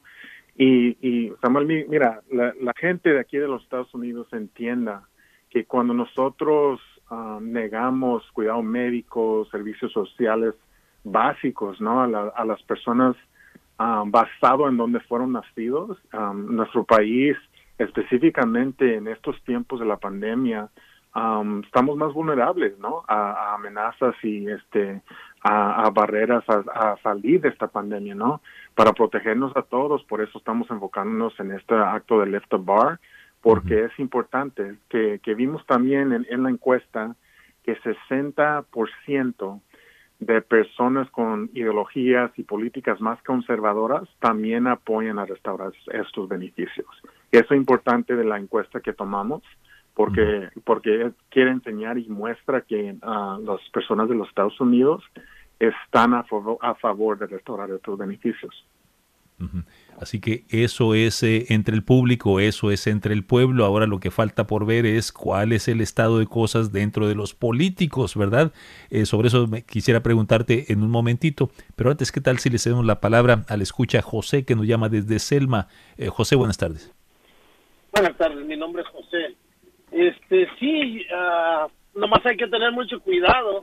Y, y Samuel, mira, la, la gente de aquí de los Estados Unidos entienda que cuando nosotros uh, negamos cuidado médico, servicios sociales básicos, ¿no? A, la, a las personas uh, basado en donde fueron nacidos, um, nuestro país, específicamente en estos tiempos de la pandemia, um, estamos más vulnerables, ¿no? A, a amenazas y este a, a barreras a, a salir de esta pandemia, ¿no? Para protegernos a todos, por eso estamos enfocándonos en este acto de Lift the Bar, porque uh-huh. es importante que, que vimos también en, en la encuesta que sesenta por ciento de personas con ideologías y políticas más conservadoras también apoyan a restaurar estos beneficios. Eso es importante de la encuesta que tomamos, porque porque quiere enseñar y muestra que uh, las personas de los Estados Unidos están a, favor, a favor de restaurar estos beneficios. Uh-huh. Así que eso es eh, entre el público, eso es entre el pueblo. Ahora lo que falta por ver es cuál es el estado de cosas dentro de los políticos, ¿verdad? Eh, sobre eso me quisiera preguntarte en un momentito, pero antes, ¿qué tal si le cedemos la palabra al escucha José, que nos llama desde Selma? Eh, José, buenas tardes. Buenas tardes, mi nombre es José. Este, sí, uh, nomás hay que tener mucho cuidado.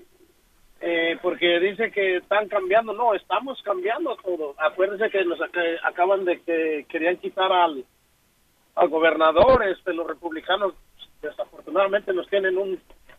Eh, porque dice que están cambiando. No, estamos cambiando todo. Acuérdense que nos ac- acaban de que querían quitar al, al gobernador. Este, los republicanos desafortunadamente nos tienen un,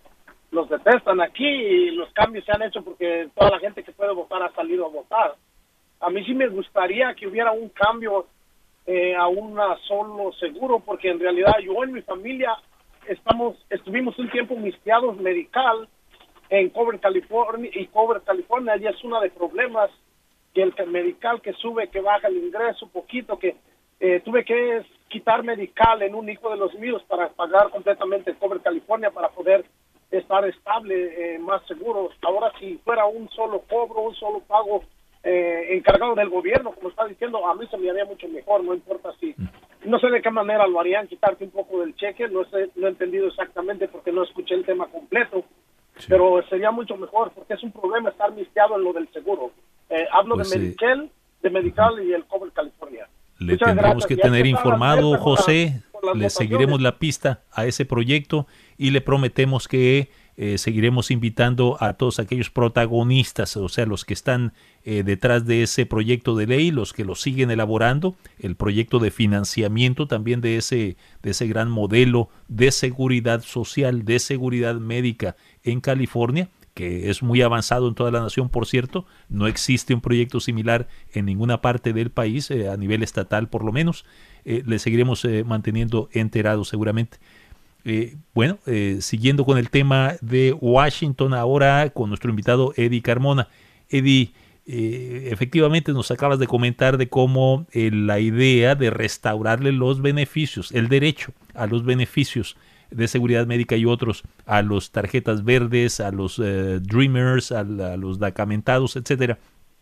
los detestan aquí, y los cambios se han hecho porque toda la gente que puede votar ha salido a votar. A mí sí me gustaría que hubiera un cambio eh, a un solo seguro, porque en realidad yo en mi familia estamos estuvimos un tiempo mistiados medical en Cover California, y Cover California ya es uno de problemas, que el medical que sube, que baja el ingreso poquito, que eh, tuve que quitar medical en un hijo de los míos para pagar completamente Cover California para poder estar estable, eh, más seguro. Ahora si fuera un solo cobro, un solo pago eh, encargado del gobierno, como está diciendo, a mí se me haría mucho mejor. No importa si, no sé de qué manera lo harían, quitarte un poco del cheque, no sé, no he entendido exactamente porque no escuché el tema completo. Sí. Pero sería mucho mejor, porque es un problema estar mistiado en lo del seguro. Eh, hablo pues, de Medicare, eh, de Medical uh-huh. y el Cover California. Le Muchas tendremos gracias. que tener informado, José. Le seguiremos la pista a ese proyecto y le prometemos que eh, seguiremos invitando a todos aquellos protagonistas, o sea, los que están eh, detrás de ese proyecto de ley, los que lo siguen elaborando, el proyecto de financiamiento también de ese, de ese gran modelo de seguridad social, de seguridad médica en California, que es muy avanzado en toda la nación, por cierto. No existe un proyecto similar en ninguna parte del país, eh, a nivel estatal por lo menos. Eh, le seguiremos eh, manteniendo enterados seguramente. Eh, bueno, eh, siguiendo con el tema de Washington ahora con nuestro invitado Eddie Carmona. Eddie, eh, efectivamente nos acabas de comentar de cómo eh, la idea de restaurarle los beneficios, el derecho a los beneficios de seguridad médica y otros, a los tarjetas verdes, a los eh, Dreamers, a, la, a los dacamentados, etcétera.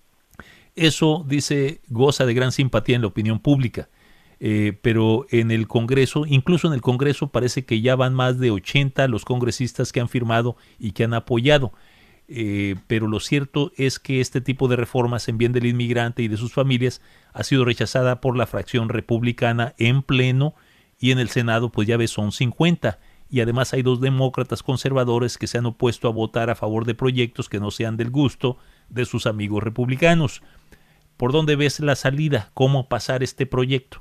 Eso, dice, goza de gran simpatía en la opinión pública. Eh, pero en el Congreso, incluso en el Congreso, parece que ya van más de ochenta los congresistas que han firmado y que han apoyado. Eh, pero lo cierto es que este tipo de reformas en bien del inmigrante y de sus familias ha sido rechazada por la fracción republicana en pleno, y en el Senado, pues ya ves, son cincuenta. Y además hay dos demócratas conservadores que se han opuesto a votar a favor de proyectos que no sean del gusto de sus amigos republicanos. ¿Por dónde ves la salida? ¿Cómo pasar este proyecto?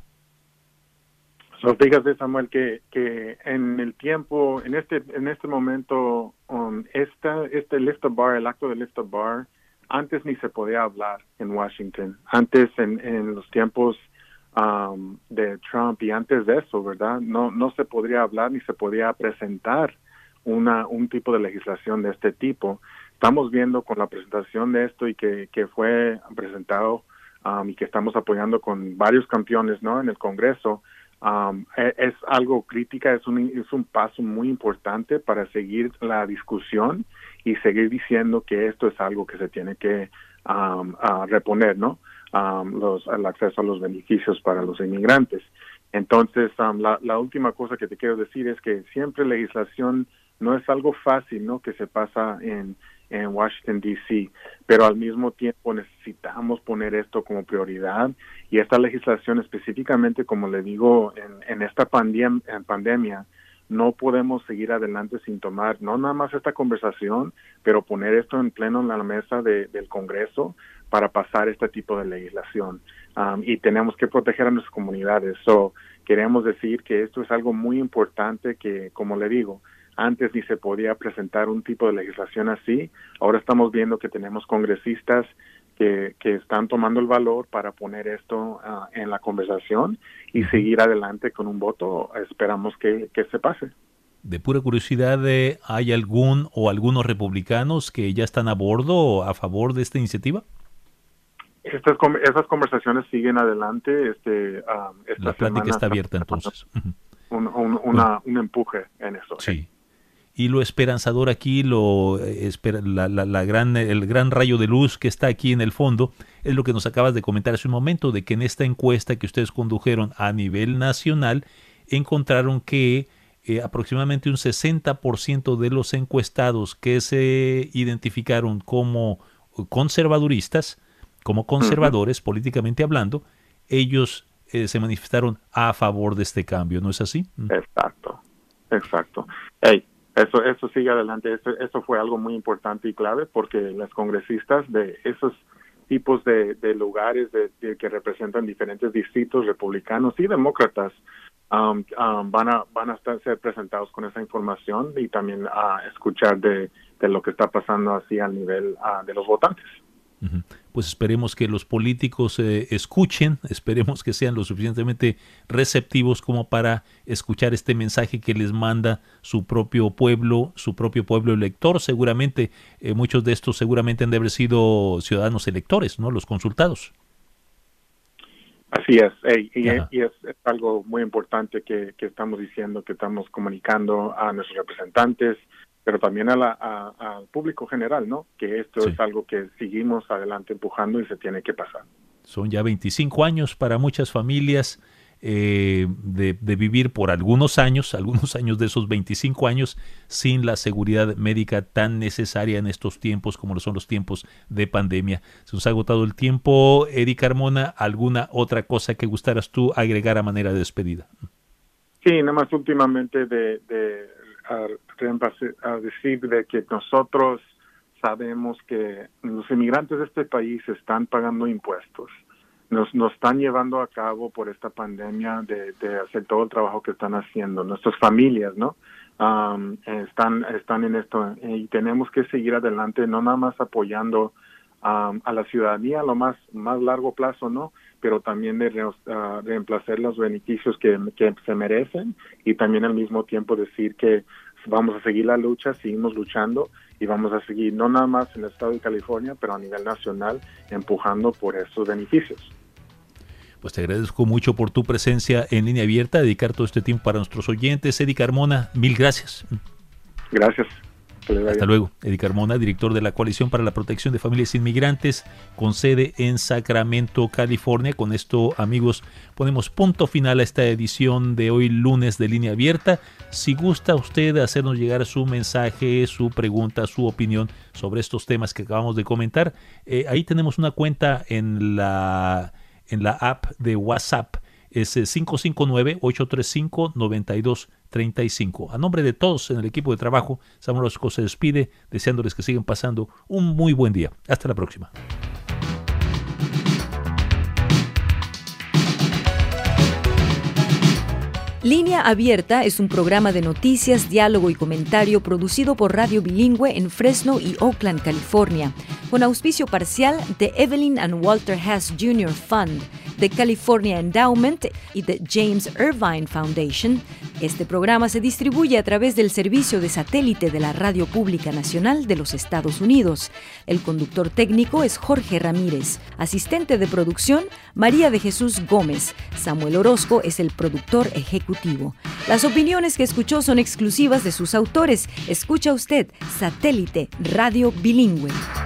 So, fíjate, Samuel, que, que en el tiempo, en este en este momento, um, esta, este Lift the Bar, el acto de Lift the Bar, antes ni se podía hablar en Washington. Antes, en, en los tiempos um, de Trump y antes de eso, ¿verdad? No no se podría hablar ni se podía presentar una un tipo de legislación de este tipo. Estamos viendo con la presentación de esto y que, que fue presentado um, y que estamos apoyando con varios campeones, ¿no? En el Congreso. Um, es, es algo crítica, es un, es un paso muy importante para seguir la discusión y seguir diciendo que esto es algo que se tiene que um, uh, reponer, ¿no? Um, los, el acceso a los beneficios para los inmigrantes. Entonces, um, la, la última cosa que te quiero decir es que siempre legislación no es algo fácil, ¿no? Que se pasa en en Washington, D C, pero al mismo tiempo necesitamos poner esto como prioridad, y esta legislación específicamente, como le digo, en, en esta pandem- en pandemia, no podemos seguir adelante sin tomar, no nada más esta conversación, pero poner esto en pleno en la mesa de, del Congreso para pasar este tipo de legislación. Um, y tenemos que proteger a nuestras comunidades. So, queremos decir que esto es algo muy importante que, como le digo, Antes ni se podía presentar un tipo de legislación así. Ahora estamos viendo que tenemos congresistas que, que están tomando el valor para poner esto uh, en la conversación y seguir adelante con un voto. Esperamos que, que se pase. De pura curiosidad, eh, ¿hay algún o algunos republicanos que ya están a bordo o a favor de esta iniciativa? Estas esas conversaciones siguen adelante. Este, uh, esta la plática está abierta entonces. Un, un, una, un empuje en eso. Sí. Y lo esperanzador aquí, lo espera, la, la, la gran, el gran rayo de luz que está aquí en el fondo, es lo que nos acabas de comentar hace un momento, de que en esta encuesta que ustedes condujeron a nivel nacional, encontraron que eh, aproximadamente un sesenta por ciento de los encuestados que se identificaron como conservaduristas, como conservadores, uh-huh. políticamente hablando, ellos eh, se manifestaron a favor de este cambio, ¿no es así? Exacto, exacto. Hey. Eso eso sigue adelante. Eso, eso fue algo muy importante y clave porque las congresistas de esos tipos de, de lugares de, de que representan diferentes distritos republicanos y demócratas um, um, van a van a estar ser presentados con esa información y también a uh, escuchar de, de lo que está pasando así al nivel uh, de los votantes. Uh-huh. Pues esperemos que los políticos eh, escuchen, esperemos que sean lo suficientemente receptivos como para escuchar este mensaje que les manda su propio pueblo, su propio pueblo elector. Seguramente, eh, muchos de estos seguramente han de haber sido ciudadanos electores, ¿no? Los consultados. Así es, hey, y, y es, es algo muy importante que, que estamos diciendo, que estamos comunicando a nuestros representantes, pero también a la, a, al público general, ¿no? Que esto sí. es algo que seguimos adelante empujando y se tiene que pasar. Son ya veinticinco años para muchas familias eh, de, de vivir por algunos años, algunos años de esos veinticinco años, sin la seguridad médica tan necesaria en estos tiempos como lo son los tiempos de pandemia. Se nos ha agotado el tiempo. Eddie Carmona, ¿alguna otra cosa que gustaras tú agregar a manera de despedida? Sí, nada más últimamente de... de A, a decir de que nosotros sabemos que los inmigrantes de este país están pagando impuestos, nos, nos están llevando a cabo por esta pandemia de, de hacer todo el trabajo que están haciendo, nuestras familias, ¿no? Um, están, están en esto y tenemos que seguir adelante, no nada más apoyando um, a la ciudadanía a lo más, más largo plazo, ¿no? Pero también de re, uh, reemplazar los beneficios que, que se merecen y también al mismo tiempo decir que vamos a seguir la lucha, seguimos luchando y vamos a seguir no nada más en el estado de California, pero a nivel nacional empujando por esos beneficios. Pues te agradezco mucho por tu presencia en Línea Abierta, dedicar todo este tiempo para nuestros oyentes. Eddie Carmona, mil gracias. Gracias. Hasta luego. Eddie Carmona, director de la Coalición para la Protección de Familias Inmigrantes, con sede en Sacramento, California. Con esto, amigos, ponemos punto final a esta edición de hoy, lunes, de Línea Abierta. Si gusta usted hacernos llegar su mensaje, su pregunta, su opinión sobre estos temas que acabamos de comentar, eh, ahí tenemos una cuenta en la, en la app de WhatsApp. Es cinco cinco nueve, ocho tres cinco, nueve dos tres cinco. A nombre de todos en el equipo de trabajo, Samuel Orozco se despide, deseándoles que sigan pasando un muy buen día. Hasta la próxima. Línea Abierta es un programa de noticias, diálogo y comentario producido por Radio Bilingüe en Fresno y Oakland, California, con auspicio parcial de Evelyn and Walter Haas junior Fund, de California Endowment y de James Irvine Foundation. Este programa se distribuye a través del servicio de satélite de la Radio Pública Nacional de los Estados Unidos. El conductor técnico es Jorge Ramírez. Asistente de producción, María de Jesús Gómez. Samuel Orozco es el productor ejecutivo. Las opiniones que escuchó son exclusivas de sus autores. Escucha usted Satélite Radio Bilingüe.